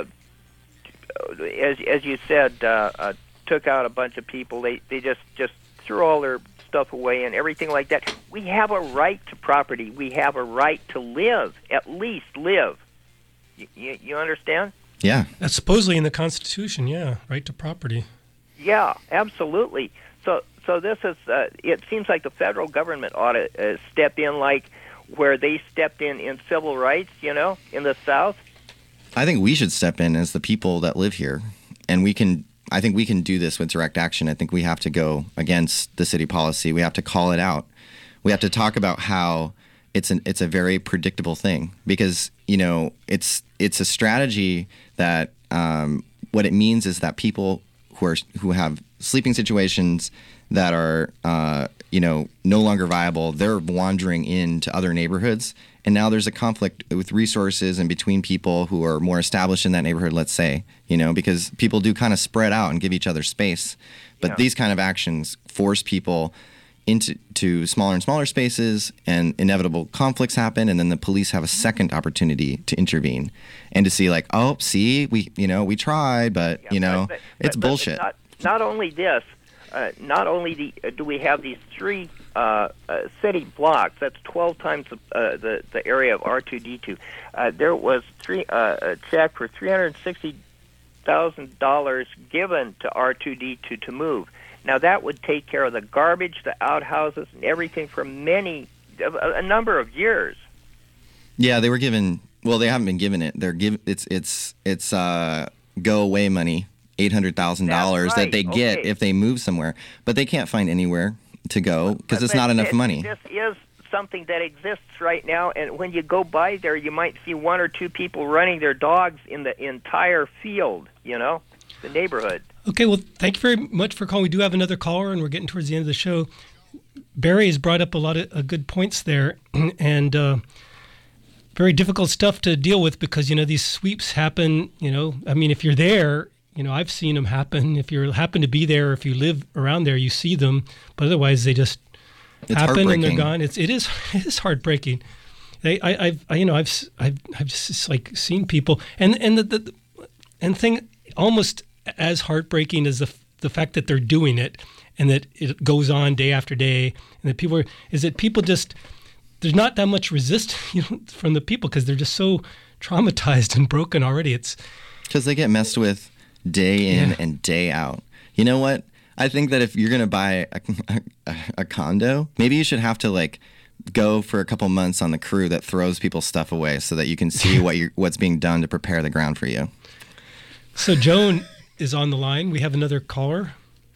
as as you said, uh, uh, took out a bunch of people. They they just just threw all their stuff away and everything like that. We have a right to property. We have a right to live, at least live. You, you, you understand? Yeah. That's supposedly in the Constitution, yeah, right to property. Yeah, absolutely. So so this is, uh, it seems like the federal government ought to uh, step in like where they stepped in in civil rights, you know, in the South. I think we should step in as the people that live here, and we can. I think we can do this with direct action. I think we have to go against the city policy. We have to call it out. We have to talk about how it's an it's a very predictable thing, because you know it's it's a strategy that um, what it means is that people who are who have sleeping situations that are uh, you know no longer viable, they're wandering into other neighborhoods. And now there's a conflict with resources and between people who are more established in that neighborhood, let's say, you know, because people do kind of spread out and give each other space. But Yeah. these kind of actions force people into to smaller and smaller spaces, and inevitable conflicts happen. And then the police have a second opportunity to intervene and to see like, oh, see, we, you know, we tried, but, you know, But- it's but- but bullshit. Not, not only this, uh, not only the, uh, do we have these three uh, uh, city blocks. That's twelve times the, uh, the the area of R two D two. Uh, there was three uh, a check for three hundred sixty thousand dollars given to R two D two to move. Now that would take care of the garbage, the outhouses, and everything for many a, a number of years. Yeah, they were given. Well, they haven't been given it. They're give. It's it's it's uh, go away money, eight hundred thousand dollars That's that they right, get okay. if they move somewhere, but they can't find anywhere to go because it's But not enough this- money. This is something that exists right now, and when you go by there, you might see one or two people running their dogs in the entire field. You know, the neighborhood. Okay, well, thank you very much for calling. We do have another caller, and we're getting towards the end of the show. Barry has brought up a lot of uh, good points there, and uh, very difficult stuff to deal with because, you know, these sweeps happen, you know, I mean, if you're there, you know, I've seen them happen. If you happen to be there, if you live around there, you see them, but otherwise they just It's happen and they're heartbreaking. gone. It's, it is, it is heartbreaking. I, I, I've, I, you know, I've, s- I've, I've just like seen people, and and the, the and thing almost as heartbreaking as the the fact that they're doing it, and that it goes on day after day, and that people are, is that people just there's not that much resistance, you know, from the people because they're just so traumatized and broken already. It's Because they get messed with day in Yeah. and day out. You know what? I think that if you're gonna buy a, a, a condo, maybe you should have to like go for a couple months on the crew that throws people's stuff away, so that you can see what you what's being done to prepare the ground for you. So Joan is on the line. We have another caller.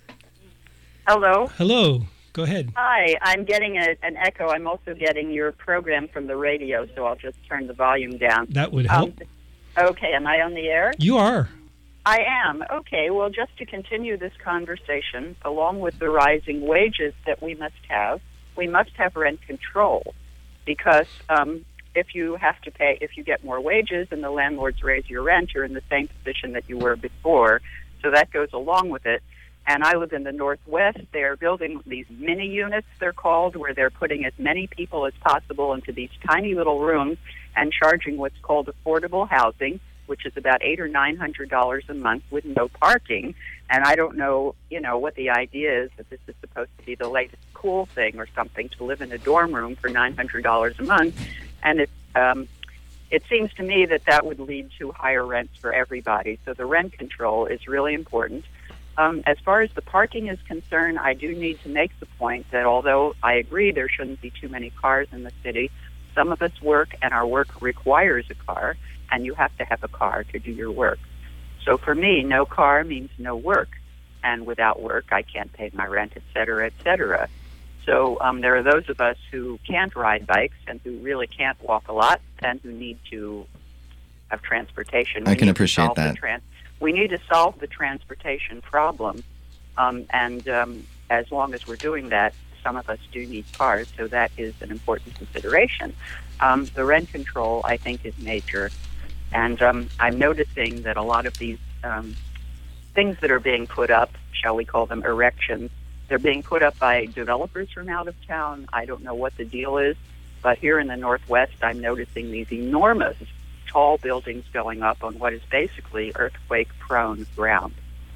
Hello. Hello. Go ahead. Hi. I'm getting a, an echo. I'm also getting your program from the radio, so I'll just turn the volume down. That would help. Um, okay. Am I on the air? You are. I am. Okay. Well, just to continue this conversation, along with the rising wages that we must have, we must have rent control, because um, if you have to pay, if you get more wages and the landlords raise your rent, you're in the same position that you were before. So that goes along with it. And I live in the Northwest. They're building these mini units, they're called, where they're putting as many people as possible into these tiny little rooms and charging what's called affordable housing, which is about eight or nine hundred dollars a month with no parking. And I don't know, you know, what the idea is, that this is supposed to be the latest cool thing or something, to live in a dorm room for nine hundred dollars a month. And it um, it seems to me that that would lead to higher rents for everybody. So the rent control is really important. Um, as far as the parking is concerned, I do need to make the point that although I agree there shouldn't be too many cars in the city, some of us work and our work requires a car, and you have to have a car to do your work. So for me, no car means no work, and without work, I can't pay my rent, et cetera, et cetera. So um, there are those of us who can't ride bikes and who really can't walk a lot and who need to have transportation. I We can need to appreciate solve the that. tran- we need to solve the transportation problem, um, and um, as long as we're doing that, some of us do need cars, so that is an important consideration. Um, the rent control, I think, is major. And um, I'm noticing that a lot of these um, things that are being put up, shall we call them erections, they're being put up by developers from out of town. I don't know what the deal is, but here in the Northwest, I'm noticing these enormous tall buildings going up on what is basically earthquake-prone ground.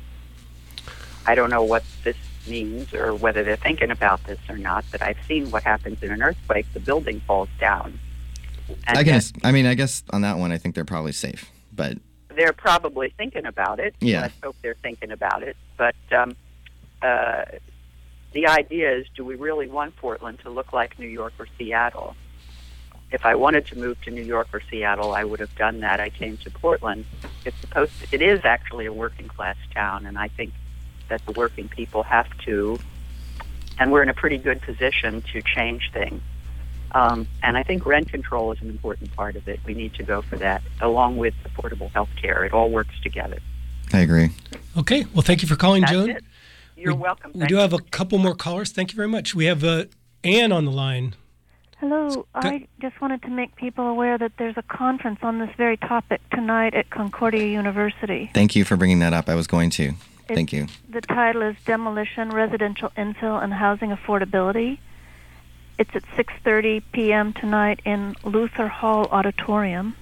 I don't know what this means or whether they're thinking about this or not, but I've seen what happens in an earthquake. The building falls down. And I can. yet I mean, I guess on that one, I think they're probably safe. But they're probably thinking about it. Yeah. Let's hope they're thinking about it. But um, uh, the idea is, do we really want Portland to look like New York or Seattle? If I wanted to move to New York or Seattle, I would have done that. I came to Portland. It's supposed to, it is actually a working class town, and I think that the working people have to, and we're in a pretty good position to change things. Um, and I think rent control is an important part of it. We need to go for that, along with affordable health care. It all works together. I agree. Okay. Well, thank you for calling, That's Joan. it. You're we, welcome. We Thank do you. have a couple more callers. Thank you very much. We have uh, Ann on the line. Hello. I just wanted to make people aware that there's a conference on this very topic tonight at Concordia University. Thank you for bringing that up. I was going to. Thank you. The title is Demolition, Residential Infill, and Housing Affordability. It's at six thirty p.m. tonight in Luther Hall Auditorium.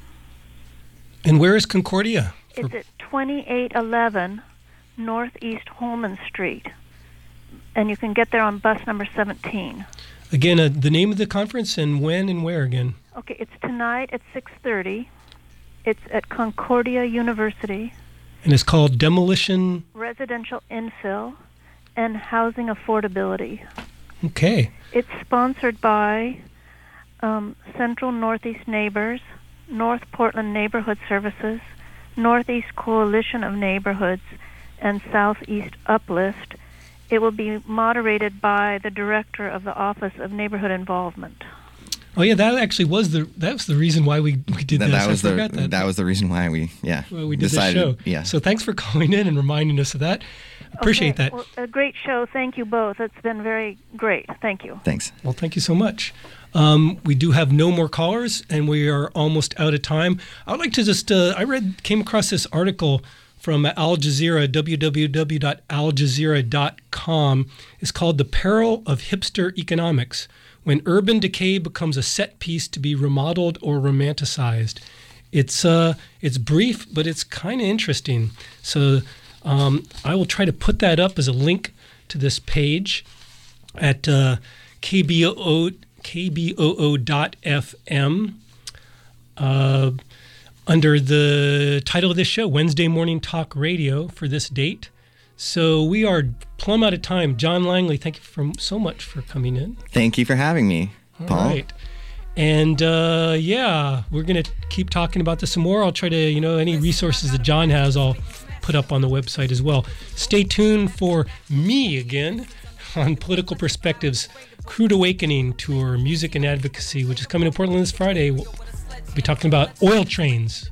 And where is Concordia? It's at twenty-eight eleven Northeast Holman Street. And you can get there on bus number seventeen. Again, uh, the name of the conference and when and where again? Okay, it's tonight at six thirty. It's at Concordia University. And it's called Demolition. Residential Infill and Housing Affordability. Okay. It's sponsored by um, Central Northeast Neighbors, North Portland Neighborhood Services, Northeast Coalition of Neighborhoods, and Southeast Uplift. It will be moderated by the director of the Office of Neighborhood Involvement. Oh yeah, that actually was the that was the reason why we, we did that, this. that was I the forgot that. that was the reason why we yeah well, we did decided, this show. Yeah. So thanks for calling in and reminding us of that. Appreciate okay. that. Well, a great show. Thank you both. It's been very great. Thank you. Thanks. Well, thank you so much. Um, we do have no more callers, and we are almost out of time. I would like to just uh, I read came across this article from Al Jazeera, w w w dot al jazeera dot com. It's called "The Peril of Hipster Economics: When Urban Decay Becomes a Set Piece to be Remodeled or Romanticized." It's uh, it's brief, but it's kind of interesting. So um, I will try to put that up as a link to this page at uh, K B O O K B O O dot F M. Uh, under the title of this show, Wednesday Morning Talk Radio, for this date. So we are plumb out of time. John Langley, thank you for, so much for coming in. Thank you for having me, All Paul. right. And uh, yeah, we're going to keep talking about this some more. I'll try to, you know, any resources that John has, I'll put up on the website as well. Stay tuned for me again on Political Perspectives Crude Awakening Tour, Music and Advocacy, which is coming to Portland this Friday. We'll be talking about oil trains.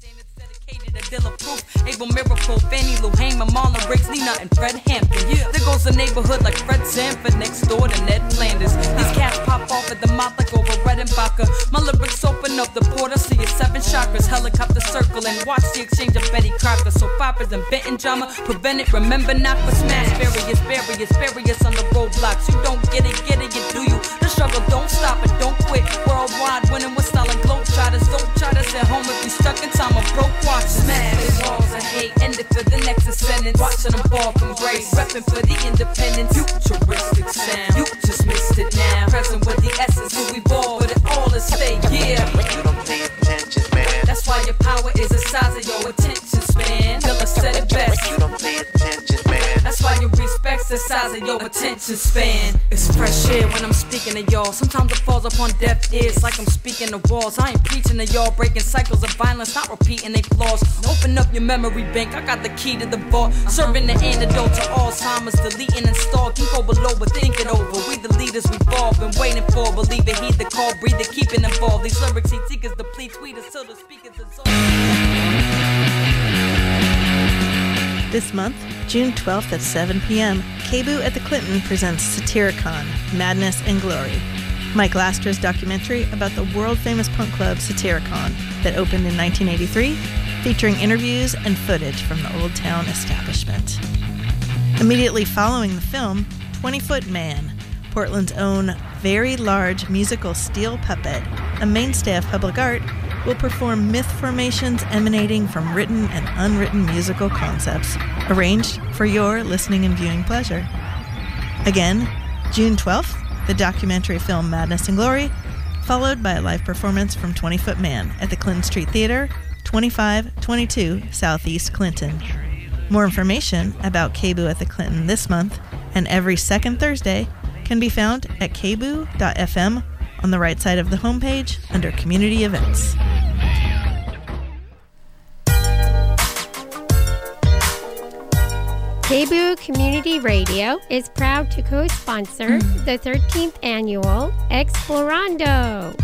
Abel Miracle, Fannie Lou Hamer, Marlon Briggs, Lena, and Fred Hampton. Yeah. There goes the neighborhood like Fred Sanford next door to Ned Flanders. These cats pop off at the mouth like over Redenbacher. My lyrics open up the port, I see your seven chakras. Helicopter circle and watch the exchange of Betty Crocker. So poppers and Benton drama, prevent it, remember not for smash. Barriers, barriers, barriers on the roadblocks. You don't get it, get it, you do you. The struggle, don't stop it, don't quit. Worldwide, winning with style and globetrotters. Don't try to sit home if you stuck in time of broke watch. Smash walls of hate, end it for the next ascendance. Watching them fall from grace, repping for the independence. Futuristic sound, you just missed it now. Present with the essence, who we ball, but it all is fake, yeah. You don't pay attention, man. That's why your power is the size of your attention span. Miller said it best. You don't pay attention, man. That's why your respect's the size of your attention span. It's fresh air when I'm speaking to y'all. Sometimes it falls upon deaf ears like I'm speaking to walls. I ain't preaching to y'all, breaking cycles of violence, not repeating they flaws. Open up your memory bank, I got the key to the vault. Serving the antidote to Alzheimer's, deleting and install. Can go below, but think it over. We the leaders we've all been waiting for. Believe it, heed the call, breathe it, keep it involved. These lyrics, heat seekers, deplete tweeters till the speakers dissolve. This month, June twelfth at seven p.m., K B O O at the Clinton presents Satyricon, Madness and Glory. Mike Lastra's documentary about the world-famous punk club Satyricon that opened in nineteen eighty-three, featuring interviews and footage from the Old Town establishment. Immediately following the film, twenty-Foot Man, Portland's own very large musical steel puppet, a mainstay of public art, will perform myth formations emanating from written and unwritten musical concepts, arranged for your listening and viewing pleasure. Again, June twelfth, the documentary film Madness and Glory, followed by a live performance from twenty-Foot Man at the Clinton Street Theater, twenty-five twenty-two Southeast Clinton. More information about K B O O at the Clinton this month and every second Thursday can be found at k b o o dot f m on the right side of the homepage under Community Events. K B O O Community Radio is proud to co-sponsor the thirteenth Annual Explorando.